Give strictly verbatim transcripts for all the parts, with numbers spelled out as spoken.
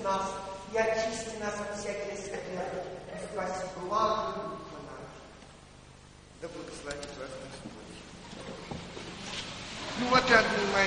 нас и очисти нас от всякой скверны, и спаси благо духа наша. Да благословит вас Господь. Ну вот, родные мои,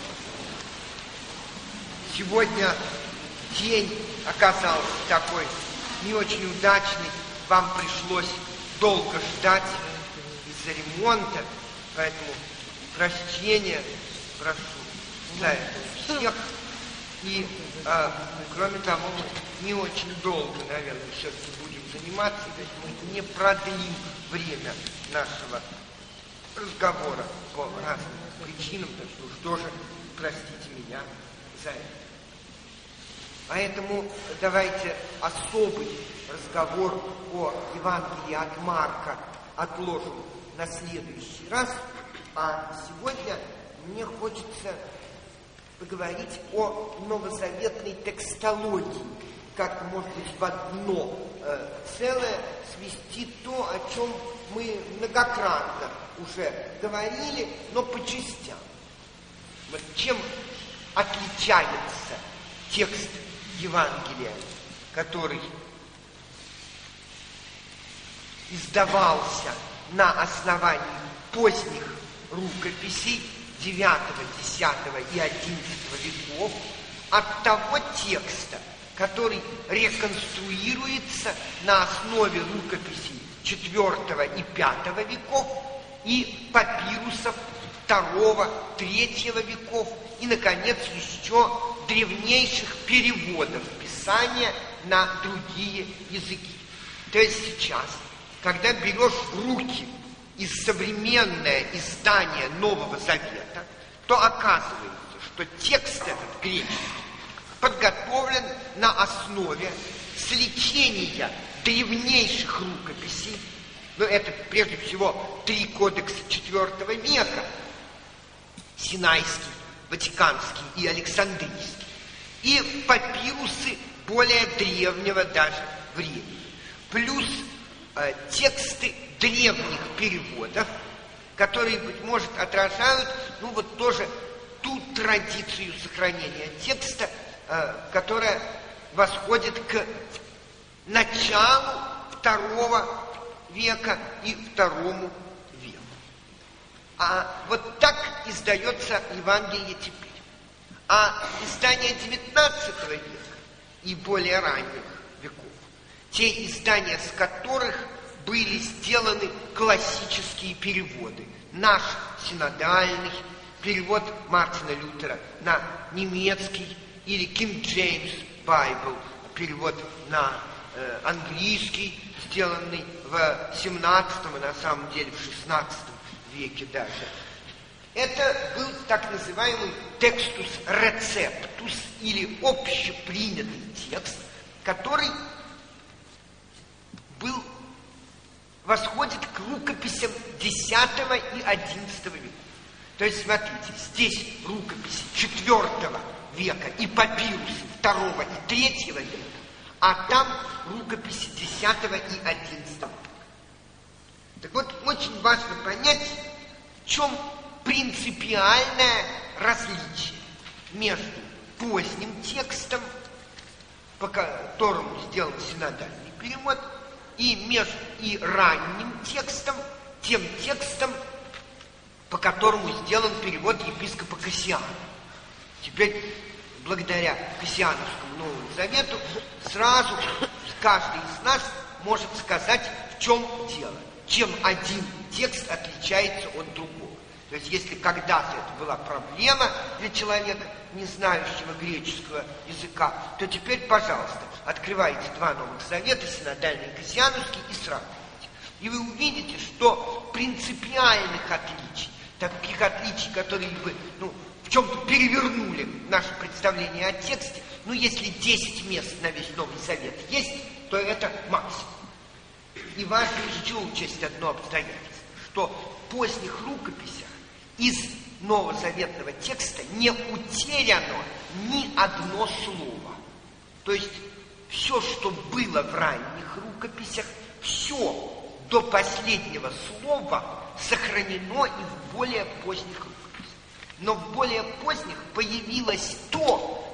сегодня день оказался такой не очень удачный. Вам пришлось долго ждать из-за ремонта, поэтому прощения прошу за это всех. И, а, кроме того, мы не очень долго, наверное, все-таки будем заниматься, то есть мы не продлим время нашего разговора по разным причинам, так что уж тоже простите меня за это. Поэтому давайте особый разговор о Евангелии от Марка отложим на следующий раз, а сегодня мне хочется поговорить о новозаветной текстологии, как, может быть, в одно э, целое свести то, о чем мы многократно уже говорили, но по частям. Вот чем отличается текст Евангелия, который издавался на основании поздних рукописей девятого, десятого и одиннадцатого веков, от того текста, который реконструируется на основе рукописей четвёртого и пятого веков и папирусов второго, третьего веков и, наконец, еще древнейших переводов Писания на другие языки. То есть сейчас, когда берешь в руки из современное издание Нового Завета, то оказывается, что текст этот греческий подготовлен на основе сличения древнейших рукописей. Но это прежде всего три кодекса четвёртого века: Синайский, Ватиканский и Александрийский, и папирусы более древнего даже времени, плюс э, тексты древних переводов, которые, быть может, отражают, ну вот тоже ту традицию сохранения текста, э, которая восходит к началу второго века и второму веку. А вот так издается Евангелие теперь. А издания девятнадцатого века и более ранних веков, те издания, с которых были сделаны классические переводы, наш синодальный перевод Мартина Лютера на немецкий, или King James Bible, перевод на э, английский, сделанный в семнадцатом и на самом деле в шестнадцатом веке даже. Это был так называемый текстус рецептус, или общепринятый текст, который был, восходит к рукописям десятого и одиннадцатого века. То есть, смотрите, здесь рукописи четвёртого века и папирусы второго и третьего века, а там рукописи десятого и одиннадцатого века. Так вот, очень важно понять, в чем принципиальное различие между поздним текстом, по которому сделан синодальный перевод, и между и ранним текстом, тем текстом, по которому сделан перевод епископа Кассиана. Теперь, благодаря Кассиановскому Новому Завету, сразу каждый из нас может сказать, в чем дело, чем один текст отличается от другого. То есть, если когда-то это была проблема для человека, не знающего греческого языка, то теперь, пожалуйста, открывайте два Новых Завета, синодальный и Кассиановский, и сравнивайте. И вы увидите, что принципиальных отличий, таких отличий, которые бы, ну, в чем-то перевернули наше представление о тексте, ну, если десять мест на весь Новый Завет есть, то это максимум. И важно еще учесть одно обстоятельство, что в поздних рукописях из новозаветного текста не утеряно ни одно слово. То есть все, что было в ранних рукописях, все до последнего слова сохранено и в более поздних рукописях. Но в более поздних появилось то,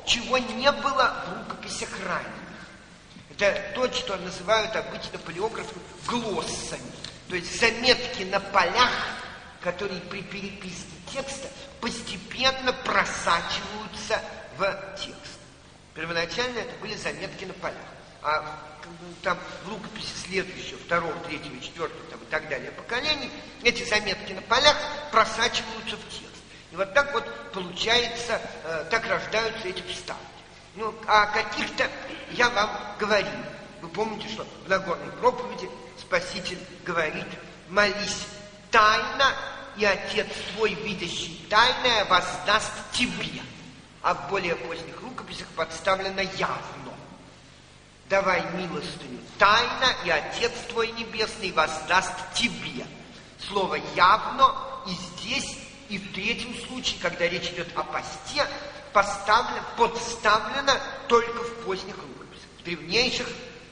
чего не было в рукописях ранее. Это то, что называют обычно палеографы глоссами, то есть заметки на полях, которые при переписке текста постепенно просачиваются в текст. Первоначально это были заметки на полях, а там в рукописи следующего, второго, третьего, четвертого там, и так далее поколений, эти заметки на полях просачиваются в текст. И вот так вот получается, э, так рождаются эти вставки. Ну, а каких-то я вам говорил. Вы помните, что в Нагорной проповеди Спаситель говорит: молись тайно, и Отец твой, видящий тайное, воздаст тебе. А в более поздних рукописях подставлено явно. Давай милостыню тайно, и Отец твой небесный воздаст тебе. Слово явно и здесь, и в третьем случае, когда речь идет о посте, поставлено, подставлено только в поздних рукописях. В древнейших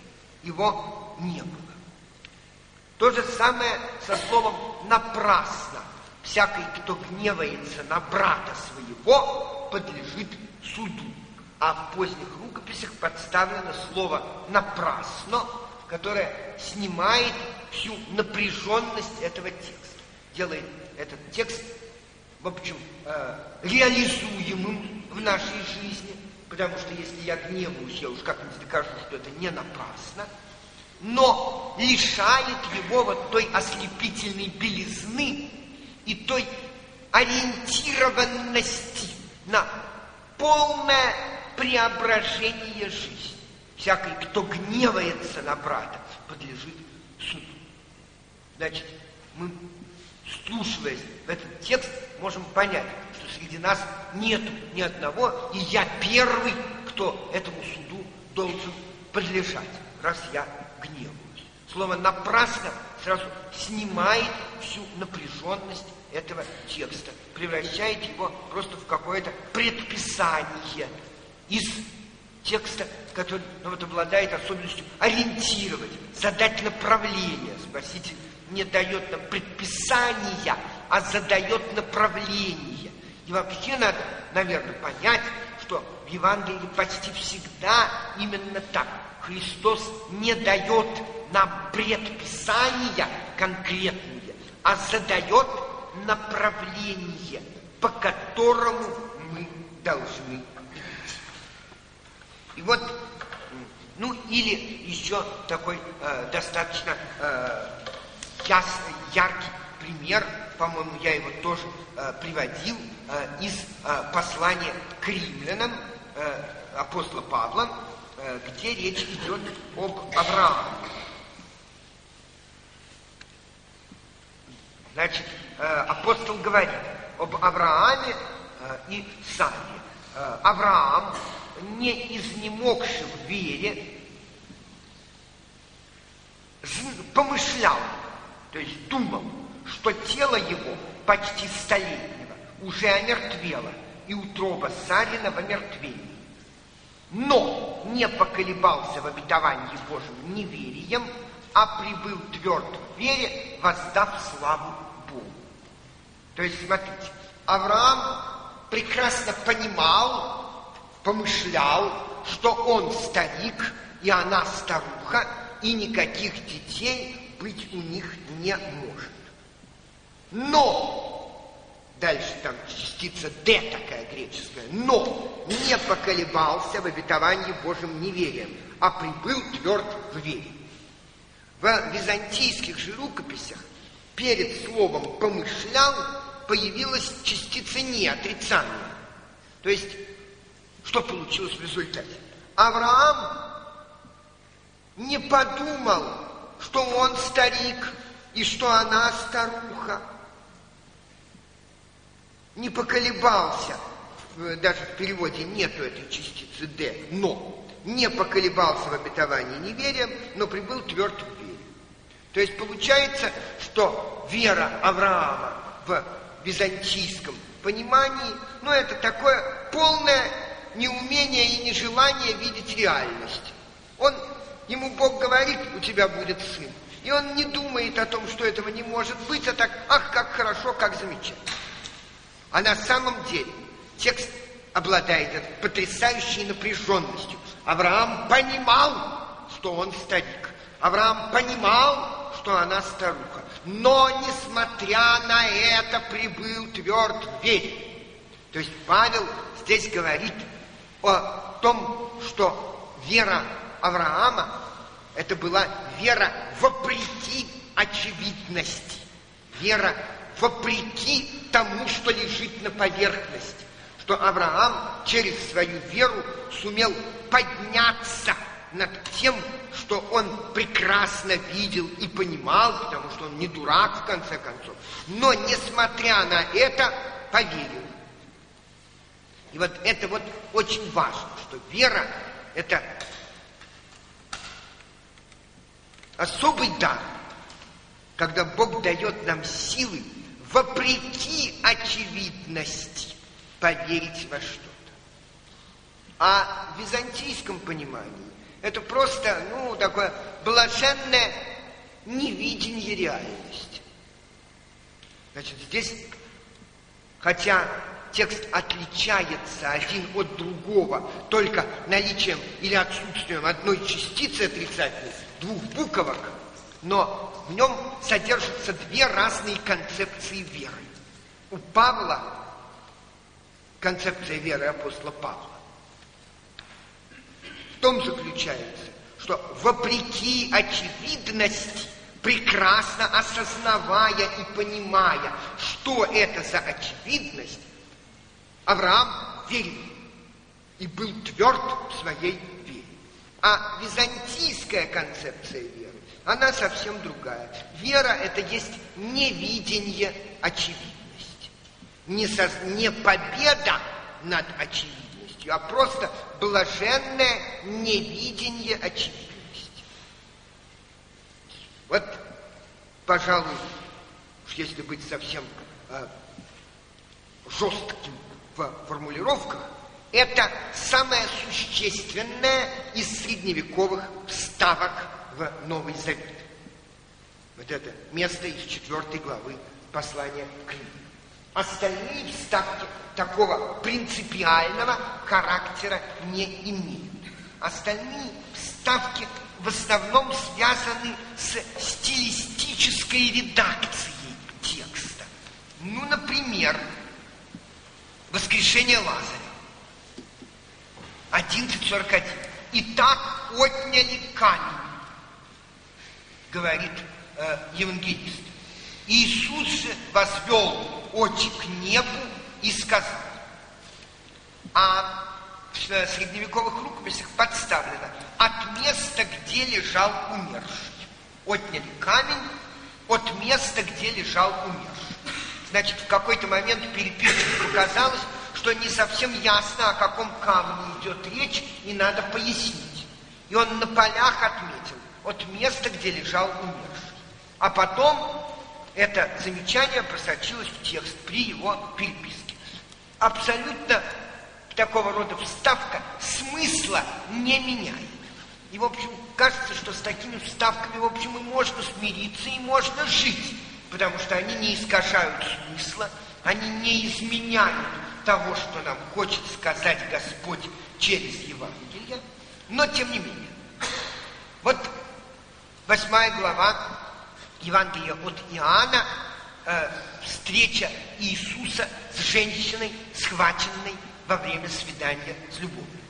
его не было. То же самое со словом «напрасно». Всякий, кто гневается на брата своего, подлежит суду. А в поздних рукописях подставлено слово «напрасно», которое снимает всю напряженность этого текста, делает этот текст, в общем, э, реализуемым в нашей жизни, потому что если я гневаюсь, я уж как-нибудь докажу, что это не напрасно, но лишает его вот той ослепительной белизны и той ориентированности на полное преображение жизни. Всякий, кто гневается на брата, подлежит суду. Значит, мы, вслушиваясь в этот текст, можем понять, что среди нас нет ни одного, и я первый, кто этому суду должен подлежать, раз я гневаюсь. Слово «напрасно» сразу снимает всю напряженность этого текста, превращает его просто в какое-то предписание из текста, который, ну, вот, обладает особенностью ориентировать, задать направление. Спаситель не дает нам предписания, а задает направление. И вообще надо, наверное, понять, что в Евангелии почти всегда именно так. Христос не дает нам предписания конкретные, а задает направление, по которому мы должны идти. И вот, ну или еще такой э, достаточно э, ясный, яркий пример, по-моему, я его тоже э, приводил э, из э, послания к римлянам э, апостола Павла, э, где речь идет об Аврааме. Значит, э, апостол говорит об Аврааме э, и Саре. Э, Авраам, не изнемогший в вере, помышлял, то есть думал, что тело его почти столетнего уже омертвело, и утроба Сарина в омертвении. Но не поколебался в обетовании Божьем неверием, а прибыл тверд в вере, воздав славу Богу. То есть, смотрите, Авраам прекрасно понимал, помышлял, что он старик, и она старуха, и никаких детей быть у них не может. Но, дальше там частица «д» такая греческая, но не поколебался в обетовании Божьим неверием, а прибыл тверд в вере. В византийских же рукописях перед словом «помышлял» появилась частица «не», отрицание. То есть, что получилось в результате? Авраам не подумал, что он старик и что она старуха. Не поколебался, даже в переводе нету этой частицы «д», но не поколебался в обетовании неверием, но прибыл тверд в вере. То есть получается, что вера Авраама в византийском понимании, ну это такое полное неумение и нежелание видеть реальность. Он, ему Бог говорит, у тебя будет сын. И он не думает о том, что этого не может быть, а так, ах, как хорошо, как замечательно. А на самом деле текст обладает этой потрясающей напряженностью. Авраам понимал, что он старик. Авраам понимал, что она старуха. Но, несмотря на это, прибыл тверд в вере. То есть Павел здесь говорит о том, что вера Авраама — это была вера вопреки очевидности. Вера вопреки тому, что лежит на поверхности. Что Авраам через свою веру сумел подняться над тем, что он прекрасно видел и понимал, потому что он не дурак, в конце концов. Но, несмотря на это, поверил. И вот это вот очень важно, что вера — это особый дар, когда Бог дает нам силы вопреки очевидности поверить во что-то. А в византийском понимании это просто, ну, такое блаженное невидение реальности. Значит, здесь, хотя текст отличается один от другого только наличием или отсутствием одной частицы отрицательной, двух буквок, но в нем содержатся две разные концепции веры. У Павла концепция веры апостола Павла в том заключается, что вопреки очевидности, прекрасно осознавая и понимая, что это за очевидность, Авраам верил и был тверд в своей вере. А византийская концепция веры, она совсем другая. Вера — это есть невидение очевидности. Не, со, не победа над очевидностью, а просто блаженное невидение очевидности. Вот, пожалуй, уж если быть совсем э, жестким в формулировках, это самое существенное из средневековых вставок в Новый Завет. Вот это место из четвертой главы послания к Римлянам. Остальные вставки такого принципиального характера не имеют. Остальные вставки в основном связаны с стилистической редакцией текста. Ну, например, воскрешение Лазаря. одиннадцать сорок один. «Итак отняли камень», говорит э, евангелист. Иисус же возвел очи к небу и сказал. А в средневековых рукописях подставлено: от места, где лежал умерший. Отняли камень от места, где лежал умерший. Значит, в какой-то момент переписчику показалось, что не совсем ясно, о каком камне идет речь, и надо пояснить. И он на полях отметил: от места, где лежал умерший. А потом это замечание просочилось в текст при его переписке. Абсолютно такого рода вставка смысла не меняет. И, в общем, кажется, что с такими вставками, в общем, и можно смириться, и можно жить, потому что они не искажают смысла, они не изменяют того, что нам хочет сказать Господь через Евангелие, но тем не менее. Вот восьмая глава Евангелия от Иоанна, э, встреча Иисуса с женщиной, схваченной во время свидания с любовником.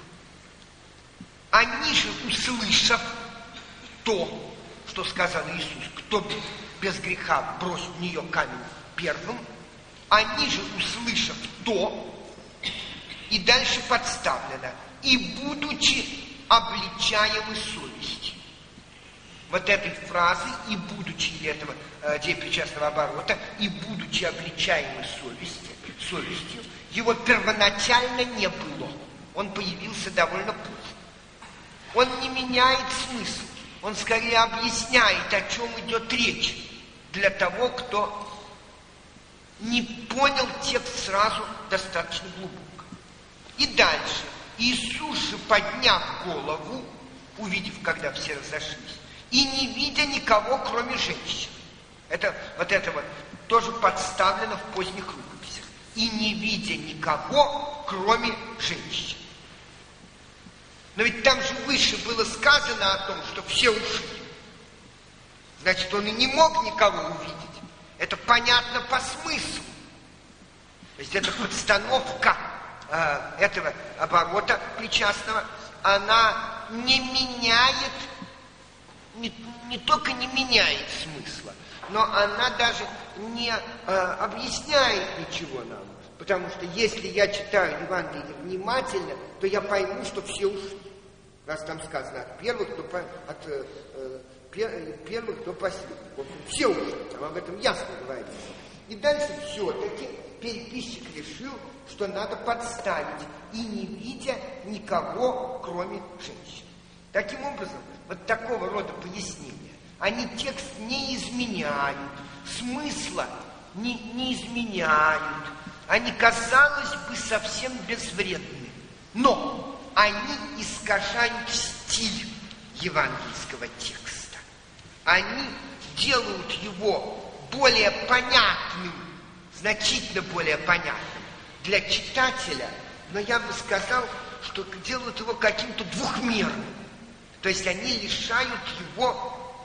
Они же, услышав то, что сказал Иисус, кто без греха бросит в нее камень первым, они же, услышав то, и дальше подставлено, и будучи обличаемы совестью. Вот этой фразы «и будучи» или этого э, деепричастного оборота «и будучи обличаемы совестью», совестью, его первоначально не было. Он появился довольно поздно. Он не меняет смысл. Он скорее объясняет, о чем идет речь, для того, кто не понял текст сразу достаточно глубоко. И дальше. Иисус же, подняв голову, увидев, когда все разошлись, и не видя никого, кроме женщин. Это, вот это вот тоже подставлено в поздних рукописях. И не видя никого, кроме женщин. Но ведь там же выше было сказано о том, что все ушли. Значит, он и не мог никого увидеть. Это понятно по смыслу. То есть эта подстановка э, этого оборота причастного, она не меняет, не, не только не меняет смысла, но она даже не э, объясняет ничего нам. Потому что если я читаю Евангелие внимательно, то я пойму, что все ушли. Раз там сказано от первых до, от, э, пер, первых до последних. В общем, все ушли, там об этом ясно говорится. И дальше все-таки переписчик решил, что надо подставить, и не видя никого, кроме женщин. Таким образом, вот такого рода пояснения, они текст не изменяют, смысла не, не изменяют, они, казалось бы, совсем безвредны, но они искажают стиль евангельского текста. Они делают его более понятным, значительно более понятным для читателя, но я бы сказал, что делают его каким-то двухмерным. То есть они лишают его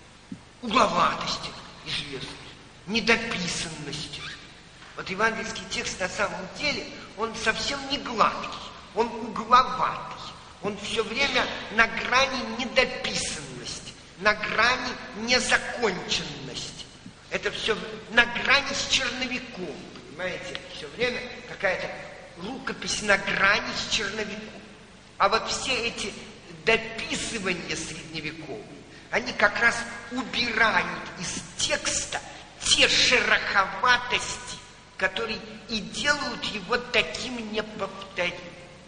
угловатости известной, недописанности. Вот евангельский текст на самом деле, он совсем не гладкий, он угловатый, он все время на грани недописанности, на грани незаконченности. Это все на грани с черновиком, понимаете? Все время какая-то рукопись на грани с черновиком. А вот все эти дописывания средневековые, они как раз убирают из текста те шероховатости, которые и делают его таким неповторимым,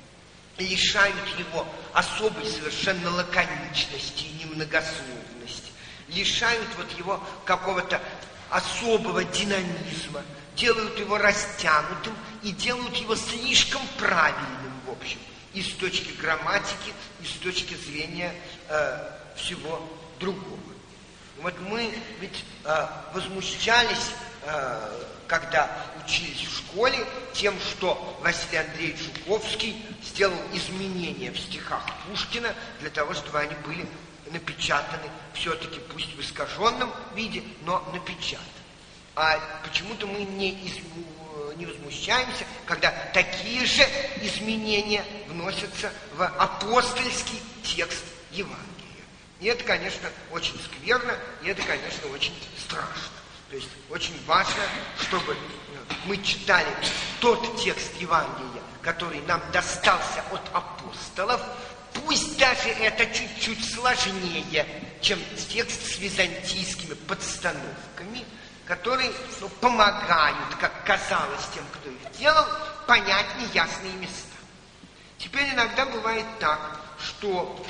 лишают его особой совершенно лаконичности и немногословности, лишают вот его какого-то особого динамизма, делают его растянутым и делают его слишком правильным, в общем, и с точки грамматики, и с точки зрения э, всего другого. Вот мы ведь э, возмущались, э, когда учились в школе, тем, что Василий Андреевич Жуковский сделал изменения в стихах Пушкина для того, чтобы они были напечатаны все-таки, пусть в искаженном виде, но напечатаны. А почему-то мы не, из, не возмущаемся, когда такие же изменения вносятся в апостольский текст Евангелия. И это, конечно, очень скверно, и это, конечно, очень страшно. То есть очень важно, чтобы мы читали тот текст Евангелия, который нам достался от апостолов, пусть даже это чуть-чуть сложнее, чем текст с византийскими подстановками, которые ну, помогают, как казалось тем, кто их делал, понять неясные места. Теперь иногда бывает так, что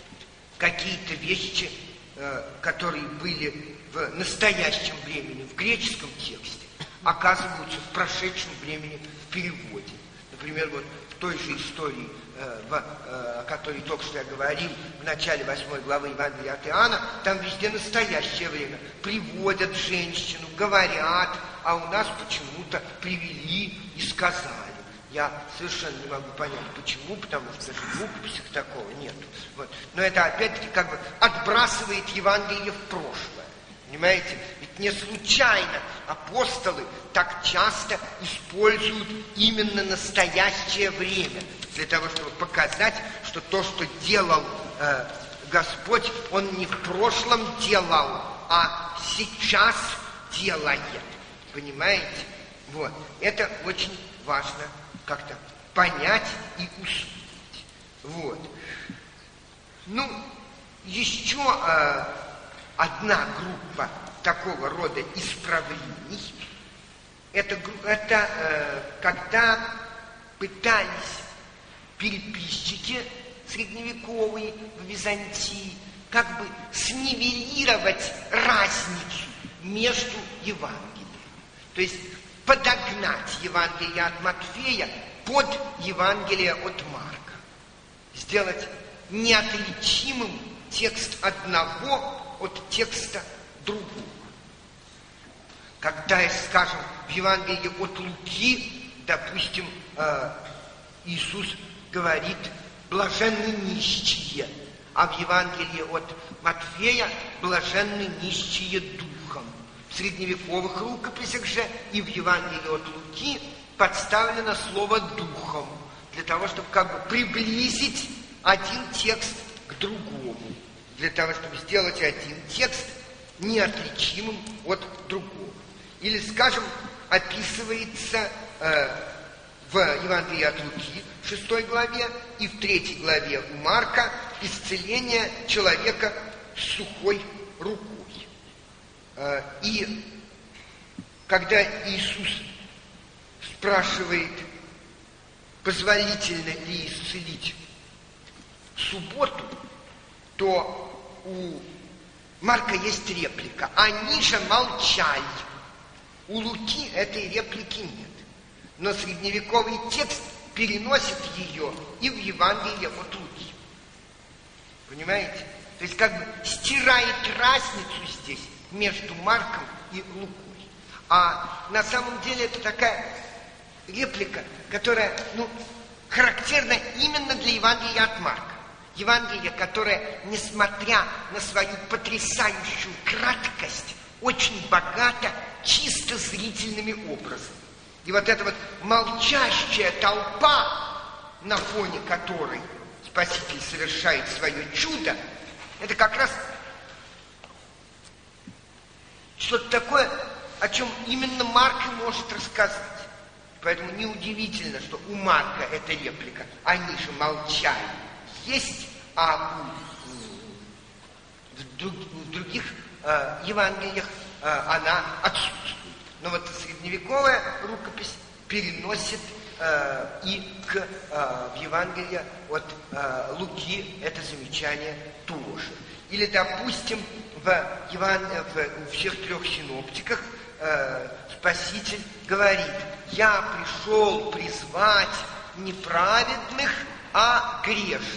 какие-то вещи, э, которые были в настоящем времени, в греческом тексте, оказываются в прошедшем времени в переводе. Например, вот в той же истории, э, в, э, о которой только что я говорил, в начале восьмой главы Евангелия от Иоанна, там везде настоящее время. Приводят женщину, говорят, а у нас почему-то привели и сказали. Я совершенно не могу понять, почему, потому что даже в рукописях такого нет. Вот. Но это опять-таки как бы отбрасывает Евангелие в прошлое. Понимаете? Ведь не случайно апостолы так часто используют именно настоящее время для того, чтобы показать, что то, что делал э, Господь, Он не в прошлом делал, а сейчас делает. Понимаете? Вот. Это очень важно как-то понять и усвоить. Вот. Ну, еще э, одна группа такого рода исправлений, это, это э, когда пытались переписчики средневековые в Византии как бы снивелировать разницу между Евангелиями. То есть подогнать Евангелие от Матфея под Евангелие от Марка. Сделать неотличимым текст одного от текста другого. Когда, скажем, в Евангелии от Луки, допустим, э, Иисус говорит «блаженны нищие», а в Евангелии от Матфея «блаженны нищие духом». В средневековых рукописях же и в Евангелии от Луки подставлено слово «духом», для того, чтобы как бы приблизить один текст к другому, для того, чтобы сделать один текст неотличимым от другого. Или, скажем, описывается э, в Евангелии от Луки в шестой главе и в третьей главе у Марка исцеление человека с сухой рукой. Э, и когда Иисус спрашивает, позволительно ли исцелить в субботу, то у Марка есть реплика. Они же молчали. У Луки этой реплики нет. Но средневековый текст переносит ее и в Евангелие от Луки. Понимаете? То есть как бы стирает разницу здесь между Марком и Лукой. А на самом деле это такая реплика, которая, ну, характерна именно для Евангелия от Марка. Евангелие, которое, несмотря на свою потрясающую краткость, очень богато чисто зрительными образами. И вот эта вот молчащая толпа, на фоне которой Спаситель совершает свое чудо, это как раз что-то такое, о чем именно Марк и может рассказать. Поэтому неудивительно, что у Марка эта реплика «они же молчали» есть, а в, друг, в других э, Евангелиях э, она отсутствует. Но вот средневековая рукопись переносит э, и к, э, в Евангелие от э, Луки это замечание тоже. Или, допустим, в, Еван... в всех трех синоптиках э, Спаситель говорит: «Я пришел призвать неправедных, а грешников».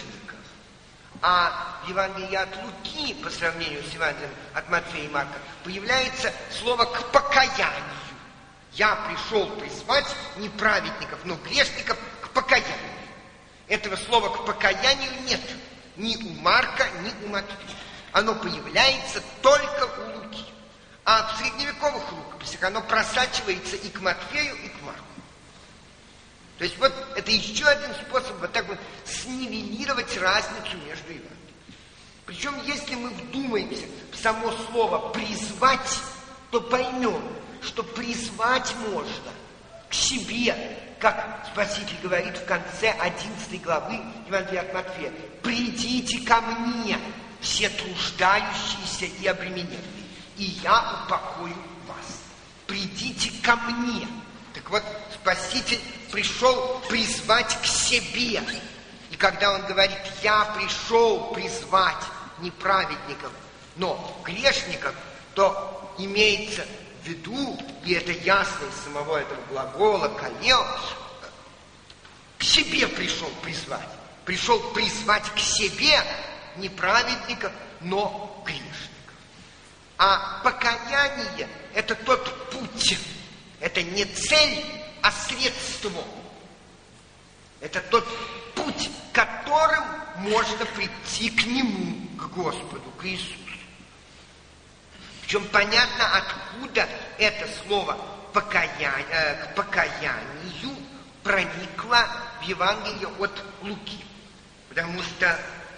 А в Евангелии от Луки, по сравнению с Евангелием от Матфея и Марка, появляется слово «к покаянию». «Я пришел призвать неправедников, но грешников к покаянию». Этого слова «к покаянию» нет ни у Марка, ни у Матфея. Оно появляется только у Луки. А в средневековых рукописях оно просачивается и к Матфею, и к Марку. То есть вот это еще один способ вот так вот снивелировать разницу между Евангелиями. Причем, если мы вдумаемся в само слово «призвать», то поймем, что призвать можно к себе, как Спаситель говорит в конце одиннадцатой главы Евангелия от Матфея: «Придите ко мне, все труждающиеся и обремененные, и я упокою вас». Придите ко мне. Так вот, Спаситель пришел призвать к себе. И когда он говорит: «Я пришел призвать неправедников, но грешников», то имеется в виду, и это ясно из самого этого глагола «калел», к себе пришел призвать. Пришел призвать к себе неправедников, но грешников. А покаяние – это тот путь. Это не цель, а средство. Это тот путь, которым можно прийти к Нему, к Господу, к Иисусу. Причем понятно, откуда это слово покаяние, э, к покаянию проникло в Евангелие от Луки. Потому что,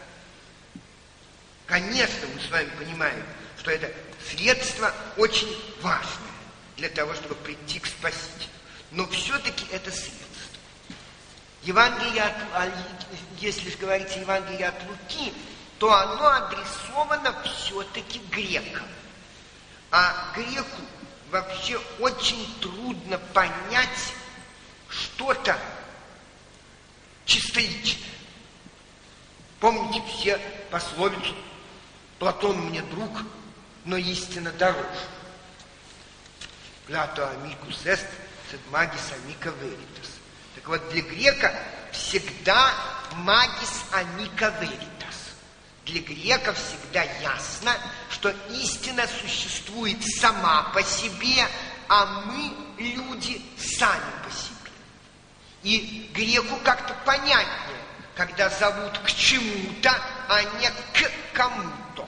конечно, мы с вами понимаем, что это средство очень важное для того, чтобы прийти к Спасителю. Но все-таки это средство. Евангелие от, если же говорить о Евангелии от Луки, то оно адресовано все-таки грекам. А греку вообще очень трудно понять что-то чистоличное. Помните все пословицу «Платон мне друг, но истина дороже». «Плато амикус эст, сед магис амика веритас». Так вот, для грека всегда магис амика веритас. Для грека всегда ясно, что истина существует сама по себе, а мы, люди, сами по себе. И греку как-то понятнее, когда зовут к чему-то, а не к кому-то.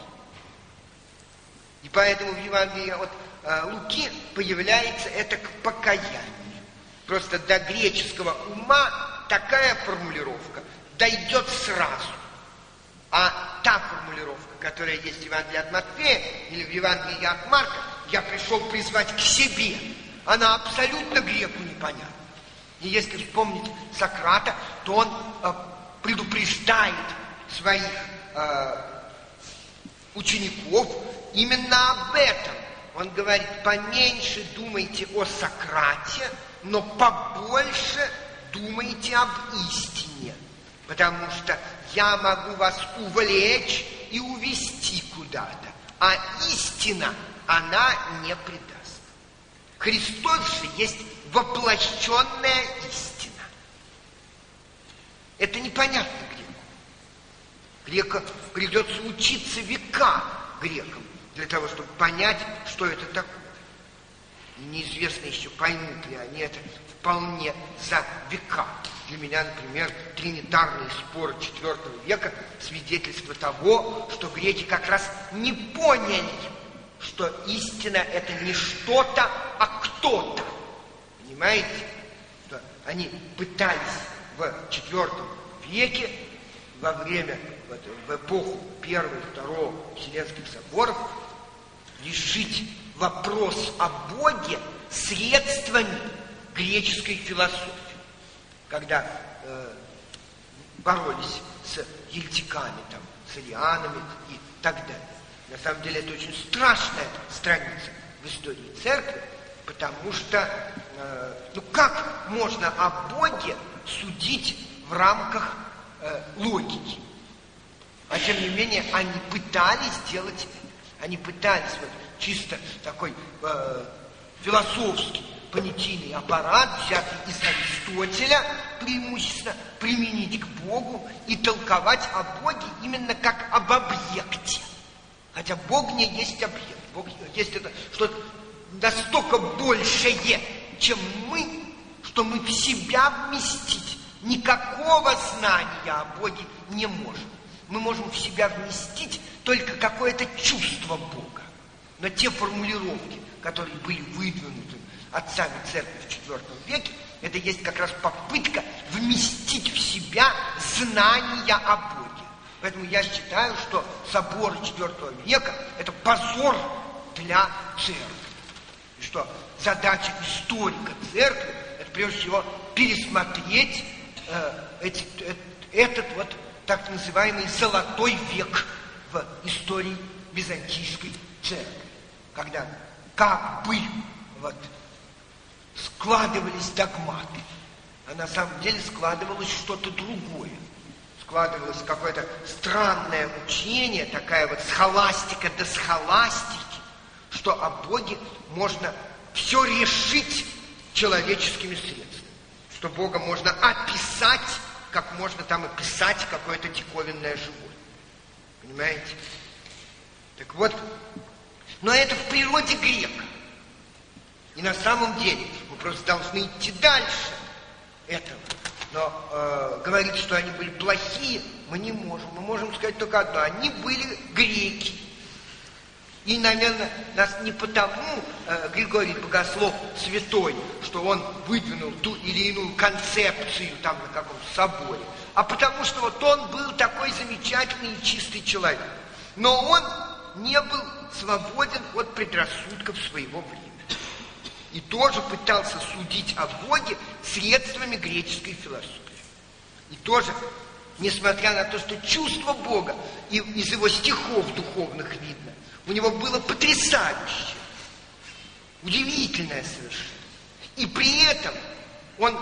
И поэтому в Евангелии от э, Луки появляется это к покаянию. Просто до греческого ума такая формулировка дойдет сразу. А та формулировка, которая есть в Евангелии от Матфея или в Евангелии от Марка, я пришел призвать к себе, она абсолютно греку непонятна. И если вспомнить Сократа, то он э, предупреждает своих э, учеников именно об этом. Он говорит: поменьше думайте о Сократе, но побольше думайте об истине. Потому что я могу вас увлечь и увести куда-то, а истина, она не предаст. Христос же есть воплощенная истина. Это непонятно греку. Греку придется учиться века грекам для того, чтобы понять, что это такое. И неизвестно еще, поймут ли они это вполне за века. Для меня, например, тринитарные споры четвёртого века свидетельство того, что греки как раз не поняли, что истина — это не что-то, а кто-то. Понимаете? Что они пытались в четвёртом веке, во время, вот, в эпоху первого и второго Вселенских соборов, решить вопрос о Боге средствами греческой философии. Когда э, боролись с еретиками, там, с арианами и так далее. На самом деле это очень страшная страница в истории церкви, потому что, э, ну как можно о Боге судить в рамках э, логики? А тем не менее они пытались сделать это. Они пытались вот чисто такой э, философский понятийный аппарат, взятый из Аристотеля, преимущественно применить к Богу и толковать о Боге именно как об объекте. Хотя Бог не есть объект. Бог есть это что-то настолько большее, чем мы, что мы в себя вместить никакого знания о Боге не можем. Мы можем в себя вместить только какое-то чувство Бога. Но те формулировки, которые были выдвинуты отцами церкви в четвёртом веке, это есть как раз попытка вместить в себя знания о Боге. Поэтому я считаю, что соборы четвёртого века — это позор для церкви. И что задача историка церкви — это прежде всего пересмотреть э, эти, э, этот вот так называемый золотой век в истории византийской церкви. Когда как бы вот складывались догматы, а на самом деле складывалось что-то другое. Складывалось какое-то странное учение, такая вот схоластика до схоластики, что о Боге можно все решить человеческими средствами, что Бога можно описать, как можно там описать какое-то диковинное живое. Понимаете? Так вот, но это в природе грека. И на самом деле мы просто должны идти дальше этого. Но э, говорить, что они были плохие, мы не можем. Мы можем сказать только одно: они были греки. И, наверное, нас не потому э, Григорий Богослов святой, что он выдвинул ту или иную концепцию там на каком-то соборе, а потому что вот он был такой замечательный и чистый человек. Но он не был свободен от предрассудков своего времени. И тоже пытался судить о Боге средствами греческой философии. И тоже, несмотря на то, что чувство Бога и из его стихов духовных видно, у него было потрясающее, удивительное совершенно. И при этом он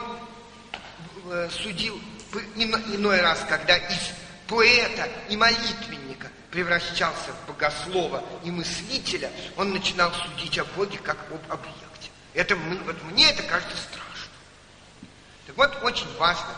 э, судил ино, иной раз, когда из поэта и молитвенника превращался в богослова и мыслителя, он начинал судить о Боге как об объекте. Это, вот мне это кажется страшно. Так вот, очень важно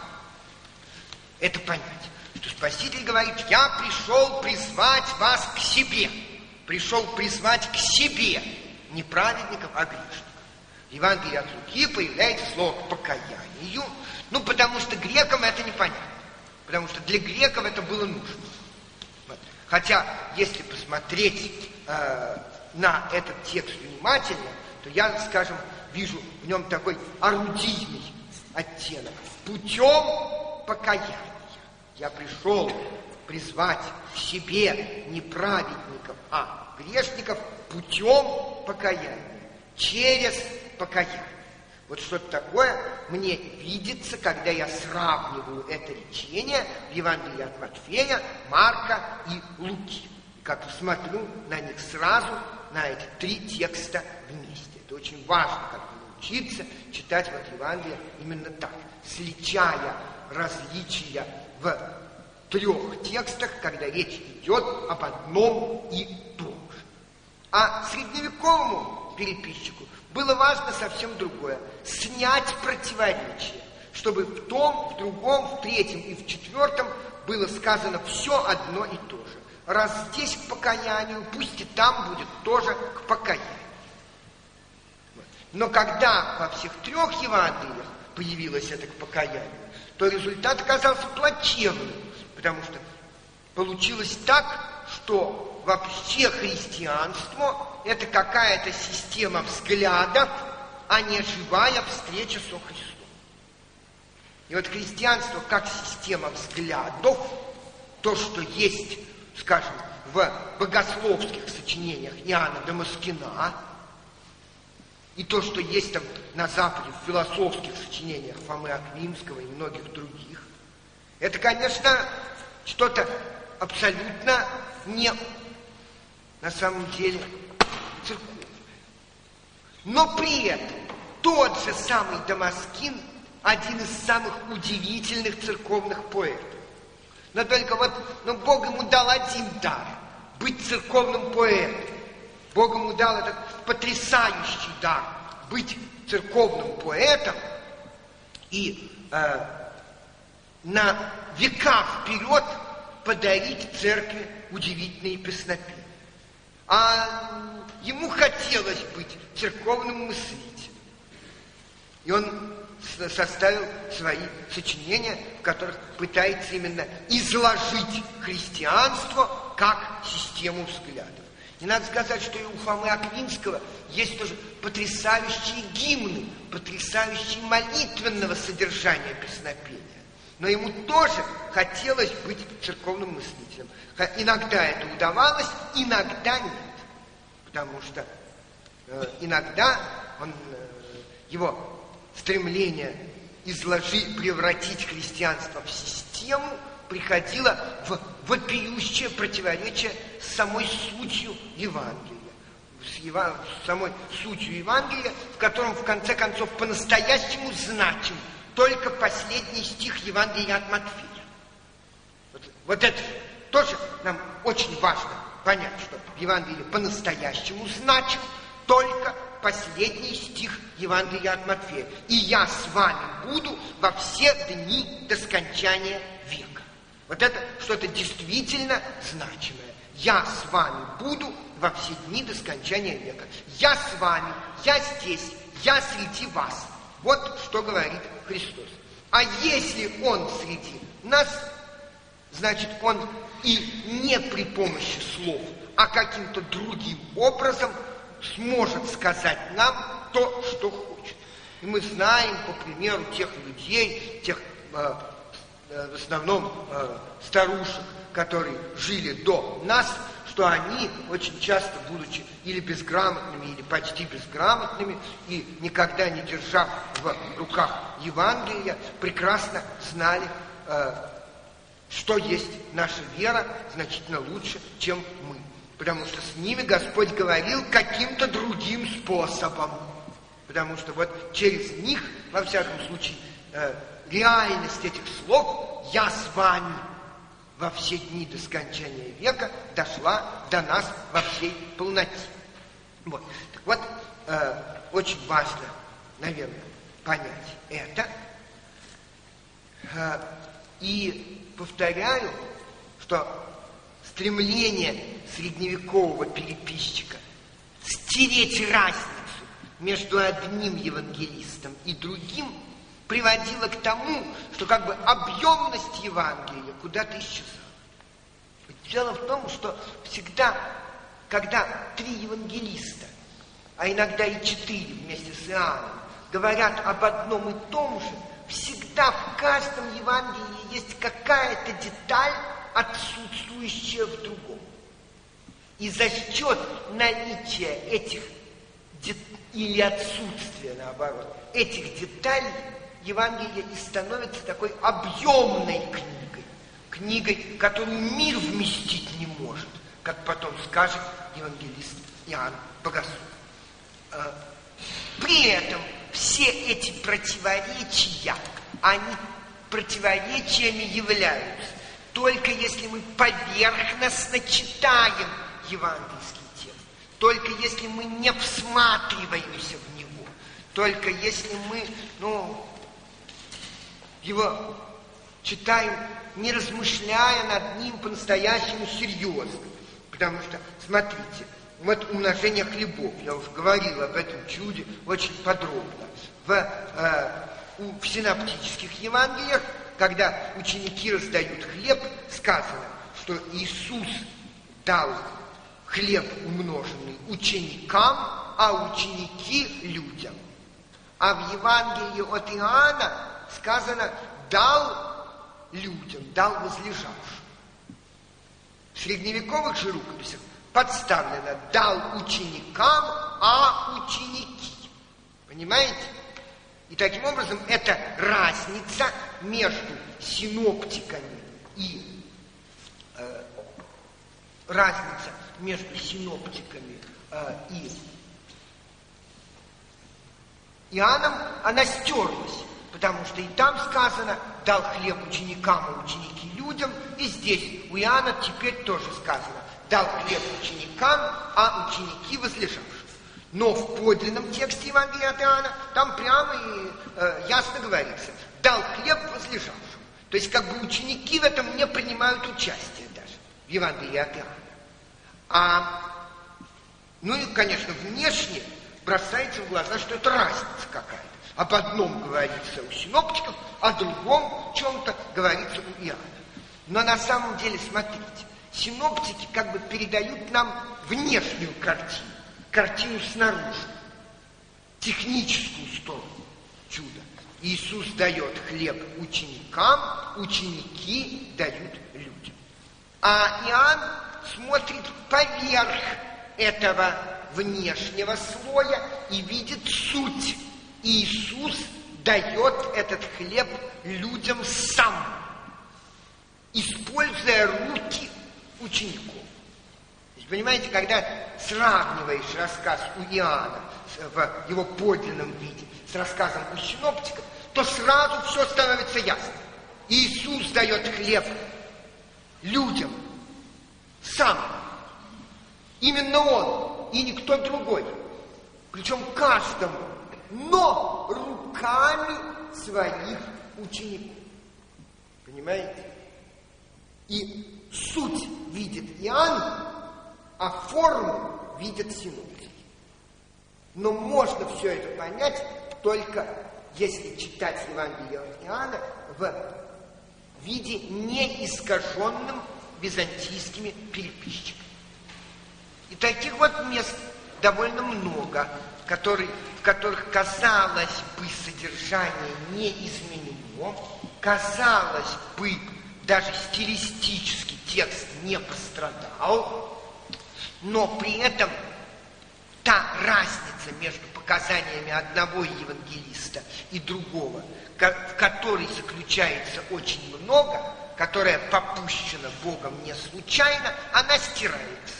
это понять, что Спаситель говорит: я пришел призвать вас к себе. Пришел призвать к себе не праведников, а грешников. В Евангелии от Луки появляется слово «к покаянию», ну, потому что грекам это непонятно, потому что для греков это было нужно. Вот. Хотя, если посмотреть э, на этот текст внимательно, то я, скажем, вижу в нем такой орудийный оттенок. Путем покаяния. Я пришел призвать к себе не праведников, а грешников путем покаяния, через покаяние. Вот что-то такое мне видится, когда я сравниваю это речение в Евангелии от Матфея, Марка и Луки. Как смотрю на них сразу, на эти три текста вместе. Это очень важно, как научиться читать вот Евангелие именно так, сличая различия в трех текстах, когда речь идет об одном и том же. А средневековому переписчику было важно совсем другое – снять противоречия, чтобы в том, в другом, в третьем и в четвертом было сказано все одно и то же. Раз здесь к покаянию, пусть и там будет тоже к покаянию. Но когда во всех трех Евангелиях появилось это к покаянию, то результат оказался плачевным, потому что получилось так, что вообще христианство – это какая-то система взглядов, а не живая встреча со Христом. И вот христианство как система взглядов, то, что есть, скажем, в богословских сочинениях Иоанна Дамаскина, и то, что есть там на Западе в философских сочинениях Фомы Аквинского и многих других, это, конечно, что-то абсолютно не, на самом деле, церковное. Но при этом тот же самый Дамаскин один из самых удивительных церковных поэтов. Но только вот, ну, Бог ему дал один дар – быть церковным поэтом. Бог ему дал этот потрясающий дар – быть церковным поэтом и э, на века вперед подарить церкви удивительные песнопения. А ему хотелось быть церковным мыслителем. И он составил свои сочинения, в которых пытается именно изложить христианство как систему взглядов. И надо сказать, что и у Фомы Аквинского есть тоже потрясающие гимны, потрясающие молитвенного содержания песнопения. Но ему тоже хотелось быть церковным мыслителем. Иногда это удавалось, иногда нет. Потому что э, иногда он, э, его стремление изложить, превратить христианство в систему приходило в вопиющее противоречие с самой сутью Евангелия. С, Eva, с самой сутью Евангелия, в котором, в конце концов, по-настоящему значим только последний стих Евангелия от Матфея. Вот, вот это тоже нам очень важно понять, что в Евангелии по-настоящему значим только последний стих Евангелия от Матфея. «И я с вами буду во все дни до скончания века». Вот это что-то действительно значимое. «Я с вами буду во все дни до скончания века». Я с вами, я здесь, я среди вас. Вот что говорит Христос. А если Он среди нас, значит, Он и не при помощи слов, а каким-то другим образом сможет сказать нам то, что хочет. И мы знаем, по примеру тех людей, тех э, э, в основном э, старушек, которые жили до нас, что они очень часто, будучи или безграмотными, или почти безграмотными, и никогда не держав в руках Евангелия, прекрасно знали, э, что есть наша вера, значительно лучше, чем мы. Потому что с ними Господь говорил каким-то другим способом. Потому что вот через них, во всяком случае, э, реальность этих слов «я с вами» во все дни до скончания века дошла до нас во всей полноте. Вот. Так вот, э, очень важно, наверное, понять это. Э, и повторяю, что стремление средневекового переписчика стереть разницу между одним евангелистом и другим приводила к тому, что как бы объемность Евангелия куда-то исчезала. Дело в том, что всегда, когда три евангелиста, а иногда и четыре вместе с Иоанном, говорят об одном и том же, всегда в каждом Евангелии есть какая-то деталь, отсутствующая в другом. И за счет наличия этих дет... или отсутствия, наоборот, этих деталей Евангелие и становится такой объемной книгой, книгой, которую мир вместить не может, как потом скажет евангелист Иоанн Богослов. При этом все эти противоречия, они противоречиями являются, только если мы поверхностно читаем евангельский текст, только если мы не всматриваемся в него, только если мы, ну, его читаем, не размышляя над ним по-настоящему серьезно. Потому что, смотрите, вот умножение хлебов, я уже говорил об этом чуде очень подробно. В, э, в синоптических Евангелиях, когда ученики раздают хлеб, сказано, что Иисус дал хлеб умноженный ученикам, а ученики людям. А в Евангелии от Иоанна сказано, дал людям, дал возлежавшим. В средневековых же рукописях подставлено, дал ученикам, а ученики. Понимаете? И таким образом это разница между синоптиками и э, разница между синоптиками э, и Иоанном, она стерлась. Потому что и там сказано, дал хлеб ученикам, а ученики людям, и здесь у Иоанна теперь тоже сказано, дал хлеб ученикам, а ученики возлежавшим. Но в подлинном тексте Евангелия от Иоанна там прямо и э, ясно говорится, дал хлеб возлежавшим. То есть как бы ученики в этом не принимают участие даже в Евангелии от Иоанна. А, ну и, конечно, внешне бросается в глаза, что это разница какая-то. Об одном говорится у синоптиков, о другом чем-то говорится у Иоанна. Но на самом деле, смотрите, синоптики как бы передают нам внешнюю картину, картину снаружи, техническую сторону чуда. Иисус дает хлеб ученикам, ученики дают людям. А Иоанн смотрит поверх этого внешнего слоя и видит суть. Иисус дает этот хлеб людям сам, используя руки учеников. То есть, понимаете, когда сравниваешь рассказ у Иоанна в его подлинном виде с рассказом у синоптиков, то сразу все становится ясно. Иисус дает хлеб людям сам. Именно Он и никто другой. Причем каждому. Но руками своих учеников. Понимаете? И суть видит Иоанн, а форму видят синоптики. Но можно все это понять только если читать Евангелие от Иоанна в виде неискаженным византийскими переписчиками. И таких вот мест довольно много, которые, в которых, казалось бы, содержание не изменено, казалось бы, даже стилистически текст не пострадал, но при этом та разница между показаниями одного евангелиста и другого, в которой заключается очень много, которая попущена Богом не случайно, она стирается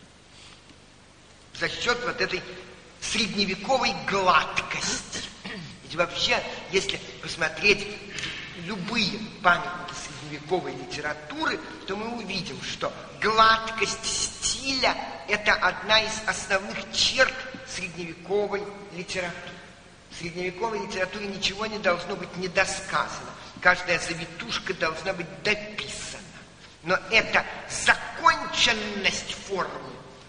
за счет вот этой средневековой гладкости. Ведь вообще, если посмотреть любые памятники средневековой литературы, то мы увидим, что гладкость стиля – это одна из основных черт средневековой литературы. В средневековой литературе ничего не должно быть недосказано. Каждая завитушка должна быть дописана. Но эта законченность формы,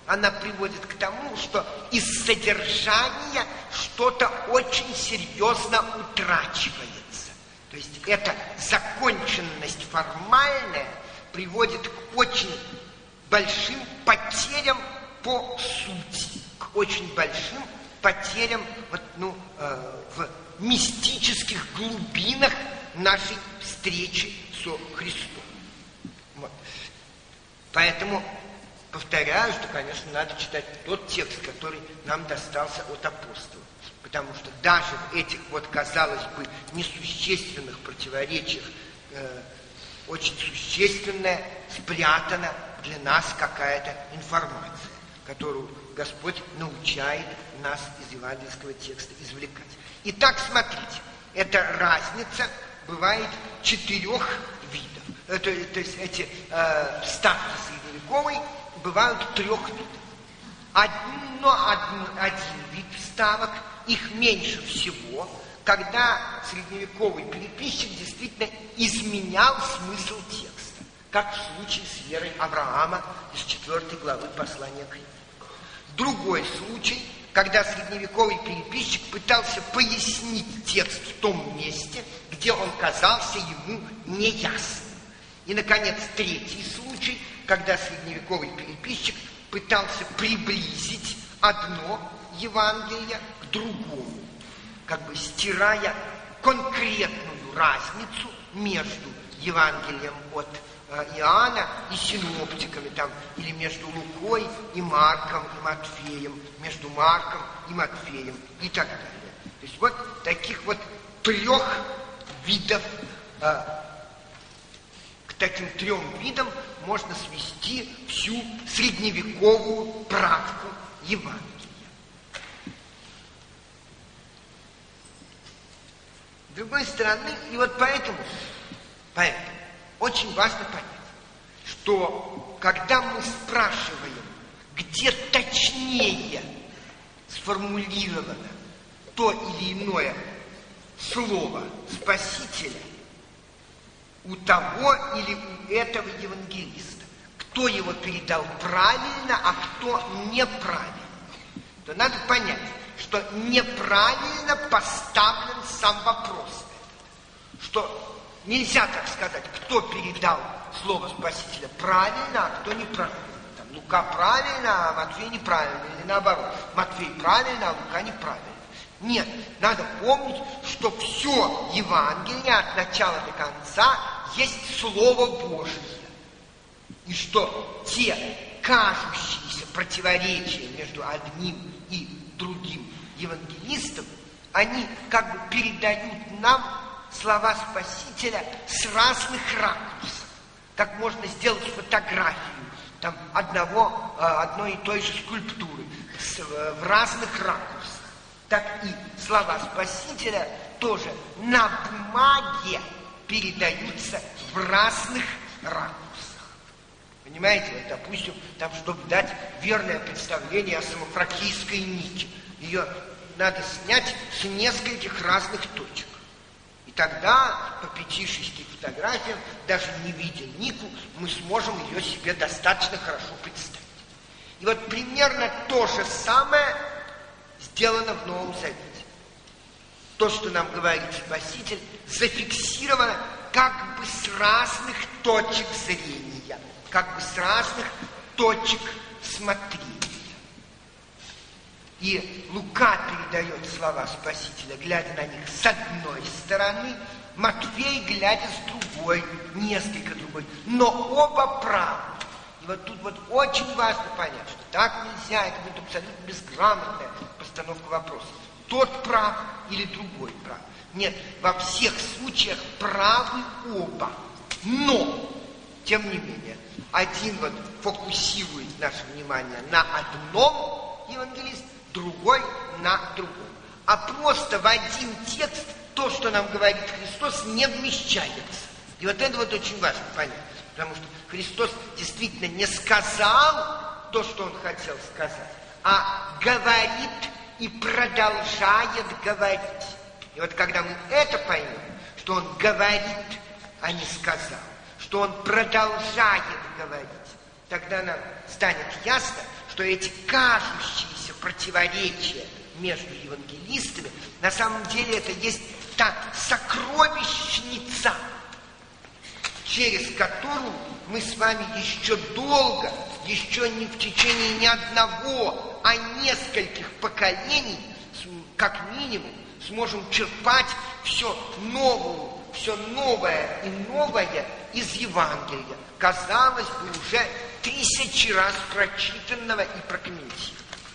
она приводит к тому, что из содержания что-то очень серьезно утрачивается. То есть эта законченность формальная приводит к очень большим потерям по сути, к очень большим потерям вот, ну, э, в мистических глубинах нашей встречи со Христом. Вот. Поэтому повторяю, что, конечно, надо читать тот текст, который нам достался от апостолов. Потому что даже в этих, вот, казалось бы, несущественных противоречиях э, очень существенная спрятана для нас какая-то информация, которую Господь научает нас из евангельского текста извлекать. Итак, смотрите, эта разница бывает четырех видов. То, то есть эти э, вставки средневековой бывают трех видов. Одно, один, один вид вставок, их меньше всего, когда средневековый переписчик действительно изменял смысл текста, как в случае с верой Авраама из четвёртой главы послания к Римлянам. Другой случай, когда средневековый переписчик пытался пояснить текст в том месте, где он казался ему неясным. И, наконец, третий случай, когда средневековый переписчик пытался приблизить одно Евангелие к другому, как бы стирая конкретную разницу между Евангелием от э, Иоанна и синоптиками, там, или между Лукой и Марком и Матфеем, между Марком и Матфеем и так далее. То есть вот таких вот трех видов, э, к таким трем видам можно свести всю средневековую правку Евангелия. С другой стороны, и вот поэтому, поэтому очень важно понять, что когда мы спрашиваем, где точнее сформулировано то или иное слово Спасителя, у того или у этого евангелиста, кто его передал правильно, а кто неправильно, то надо понять, что неправильно поставлен сам вопрос. Что нельзя так сказать, кто передал слово Спасителя правильно, а кто неправильно. Там, Лука правильно, а Матфей неправильно. Или наоборот, Матфей правильно, а Лука неправильно. Нет, надо помнить, что все Евангелие от начала до конца есть Слово Божие. И что те кажущиеся противоречия между одним и другим евангелистам, они как бы передают нам слова Спасителя с разных ракурсов. Как можно сделать фотографию там, одного, одной и той же скульптуры с, в разных ракурсах. Так и слова Спасителя тоже на бумаге передаются в разных ракурсах. Понимаете, вот, допустим, там, чтобы дать верное представление о самофракийской нике, ее надо снять с нескольких разных точек. И тогда по пяти-шести фотографиям, даже не видя нику, мы сможем ее себе достаточно хорошо представить. И вот примерно то же самое сделано в Новом Завете. То, что нам говорит Спаситель, зафиксировано как бы с разных точек зрения, как бы с разных точек смотрения. И Лука передает слова Спасителя, глядя на них с одной стороны, Матфей, глядя с другой, несколько другой, но оба правы. И вот тут вот очень важно понять, что так нельзя, это будет абсолютно безграмотная постановка вопроса. Тот прав или другой прав. Нет, во всех случаях правы оба. Но, тем не менее, один вот фокусирует наше внимание на одном евангелисте, другой на другом. А просто в один текст то, что нам говорит Христос, не вмещается. И вот это вот очень важно понять. Потому что Христос действительно не сказал то, что Он хотел сказать, а говорит и продолжает говорить. И вот когда мы это поймем, что Он говорит, а не сказал, что Он продолжает говорить, тогда нам станет ясно, что эти кажущиеся противоречия между евангелистами, на самом деле это есть та сокровищница, через которую мы с вами еще долго, еще не в течение ни одного, а нескольких поколений, как минимум, сможем черпать все новое, все новое и новое из Евангелия. Казалось бы, уже тысячи раз прочитанного и прокомментированного.